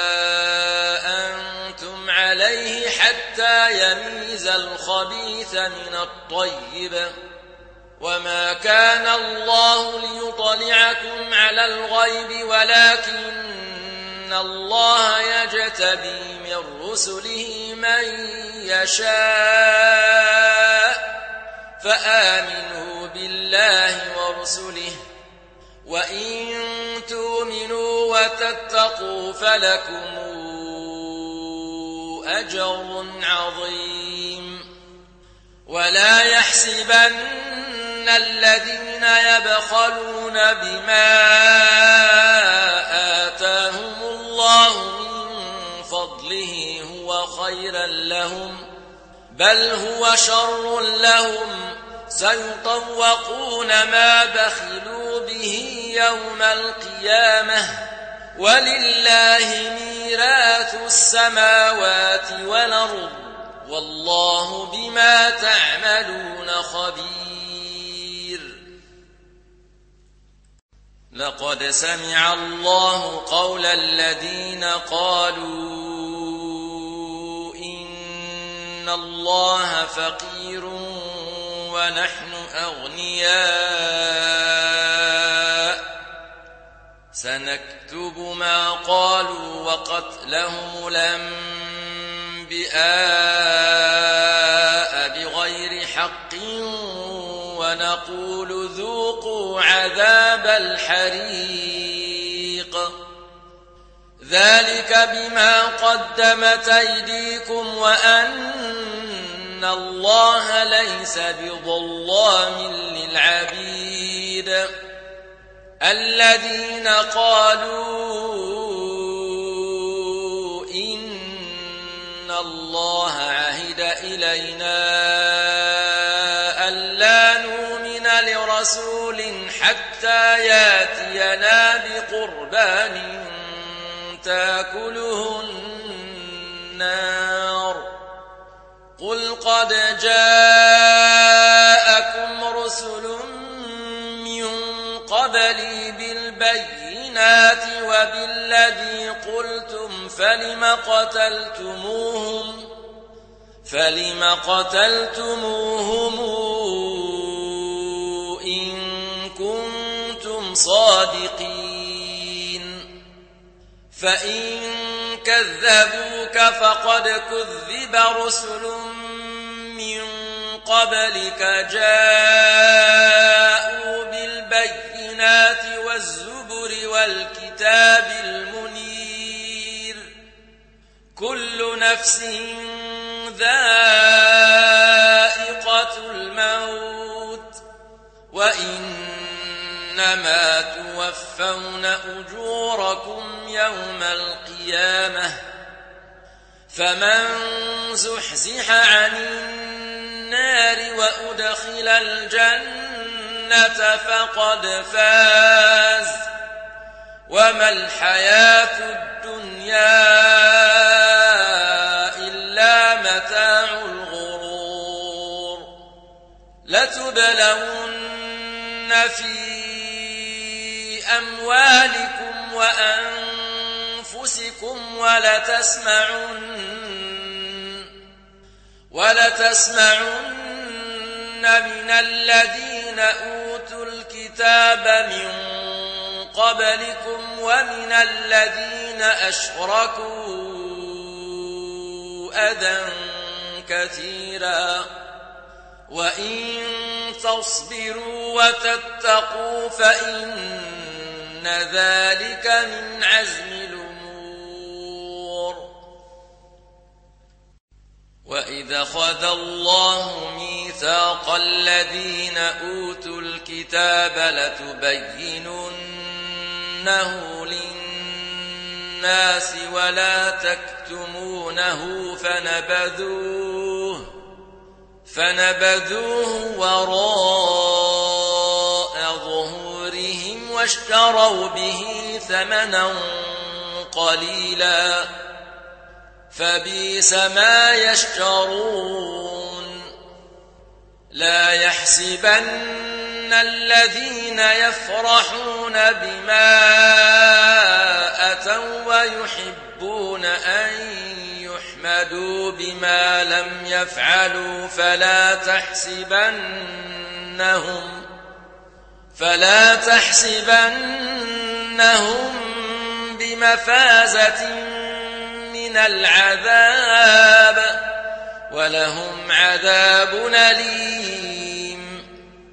أنتم عليه حتى يميز الخبيث من الطيب وما كان الله ليطلعكم على الغيب ولكن الله يجتبي من رسله من يشاء فآمنوا بالله ورسله وإن تؤمنوا وتتقوا فلكم أجر عظيم ولا يحسبن الذين يبخلون بما آتاهم الله من فضله هو خيرا لهم بل هو شر لهم سيطوقون ما بخلوا به يوم القيامة ولله ميراث السماوات والأرض والله بما تعملون خبير. لقد سمع الله قول الذين قالوا إن الله فقير ونحن أغنياء سنكتب ما قالوا وقتلهم الأنبياء بغير حق ونقول ذوقوا عذاب الحريق ذلك بما قدمت أيديكم وأن الله ليس بظلام للعبيد. الذين قالوا إن الله عهد إلينا ألا نؤمن لرسول حتى ياتينا بقربان تاكله النار قل قد جاءكم رسل من قبلي بالبينات وبالذي قلتم فلم قتلتموهم فلم قتلتموهم إن كنتم صادقين فإن كذبوك فقد كذب رسل من قبلك جاءوا بالبينات والزبر والكتاب المنير كل نفس ذائقة الموت وإنما توفون أجوركم يوم القيامة فمن زحزح عن النار وأدخل الجنة فقد فاز وما الحياة الدنيا إلا متاع الغرور لتبلون في أموالكم وأنفسكم ولتسمعن ولتسمعن من الذين أوتوا الكتاب من قبلكم ومن الذين أشركوا أذى كثيرا وإن تصبروا وتتقوا فإن ذلك من عزم الأمور. وإذا أخذ الله ميثاق الذين أوتوا الكتاب لتبيننه للناس ولا تكتمونه فنبذوه فنبذوه وراء ظهورهم واشتروا به ثمنا قليلا فبئس ما يشترون. لا يحسبن الذين يفرحون بما أتوا ويحبون أن يحمدوا بما لم يفعلوا فلا تحسبنهم تحسبنهم فلا تحسبنهم بمفازة من العذاب ولهم عذاب أليم.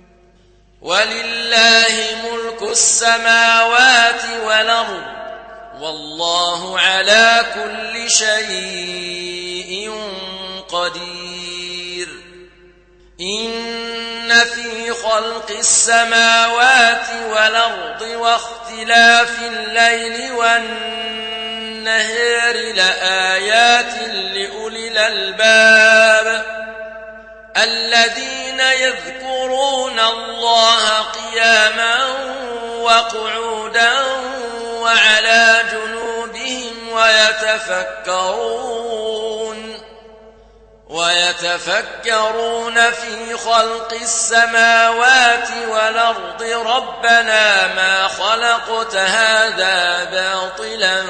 ولله ملك السماوات والأرض والله على كل شيء قدير. إن في خلق السماوات والأرض واختلاف الليل والنهار لآيات لأولي الألباب الذين يذكرون الله قياما وقعودا وعلى جنوبهم ويتفكرون ويتفكرون في خلق السماوات والأرض ربنا ما خلقت هذا باطلا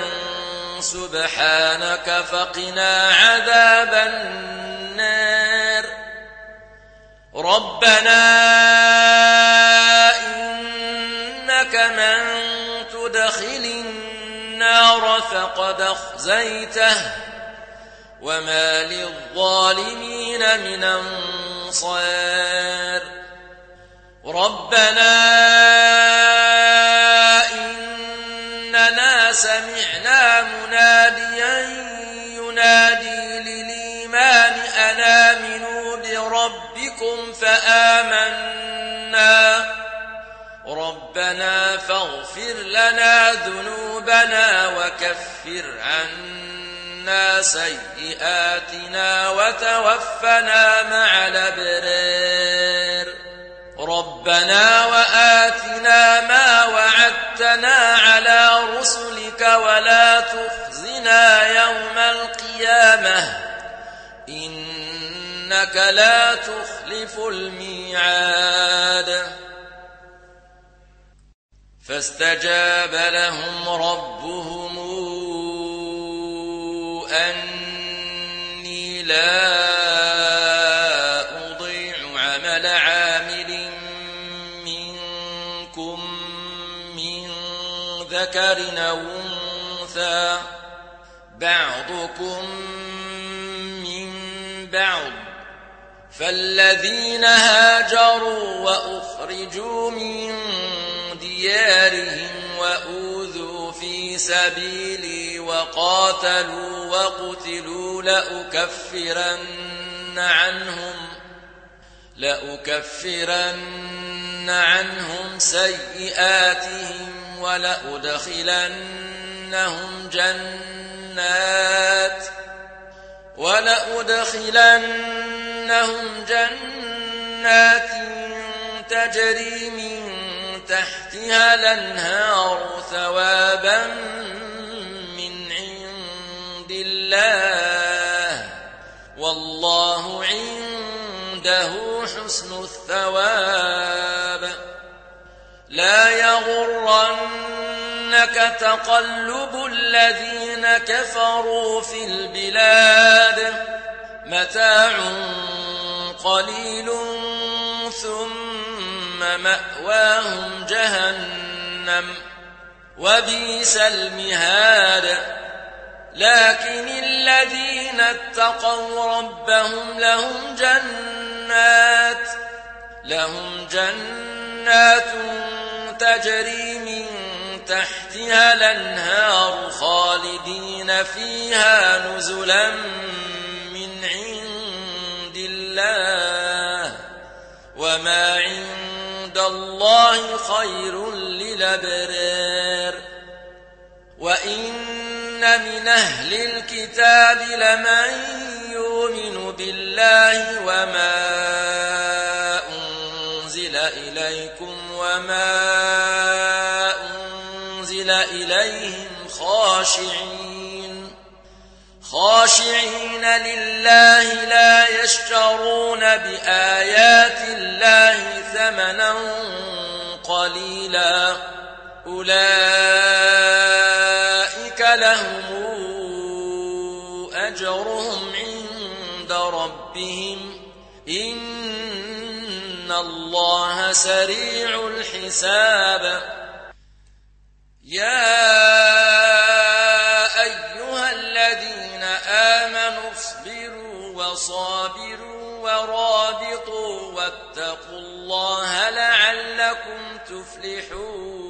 سبحانك فقنا عذاب النار. ربنا إنك من تدخل النار فقد أخزيته وما للظالمين من أنصار. ربنا إننا سمعنا مناديا ينادي للإيمان أن آمنوا بربكم فآمنا ربنا فاغفر لنا ذنوبنا وكفر عنا سيئاتنا وتوفنا مع الأبرار. ربنا وآتنا ما وعدتنا على رسلك ولا تخزنا يوم القيامة إنك لا تخلف الميعاد. فاستجاب لهم ربهم أني لا أضيع عمل عامل منكم من ذكر أو أنثى بعضكم من بعض فالذين هاجروا وأخرجوا من ديارهم وأوذوا في سبيلي وقاتلوا وقتلوا لأكفرن عنهم لأكفرن عنهم سيئاتهم ولأدخلنهم جنات ولأدخلنهم جنات تجري من تحتها الأنهار ثوابا من عند الله والله عنده حسن الثواب. لا يغرنك تقلب الذين كفروا في البلاد متاع قليل ثم مأواهم جهنم وبئس المهاد. لكن الذين اتقوا ربهم لهم جنات لهم جنات تجري من تحتها الأنهار خالدين فيها نزلا من عند الله وما عند الله خير للأبرار. وإن من أهل الكتاب لمن يؤمن بالله وما أنزل إليكم وما أنزل إليهم خاشعين خاشعين لله لا يشترون بآيات الله ثمنا قليلا أولئك لهم أجرهم عند ربهم إن الله الله سريع الحساب. يا أيها الذين آمنوا اصبروا وصابروا ورابطوا واتقوا الله لعلكم تفلحون.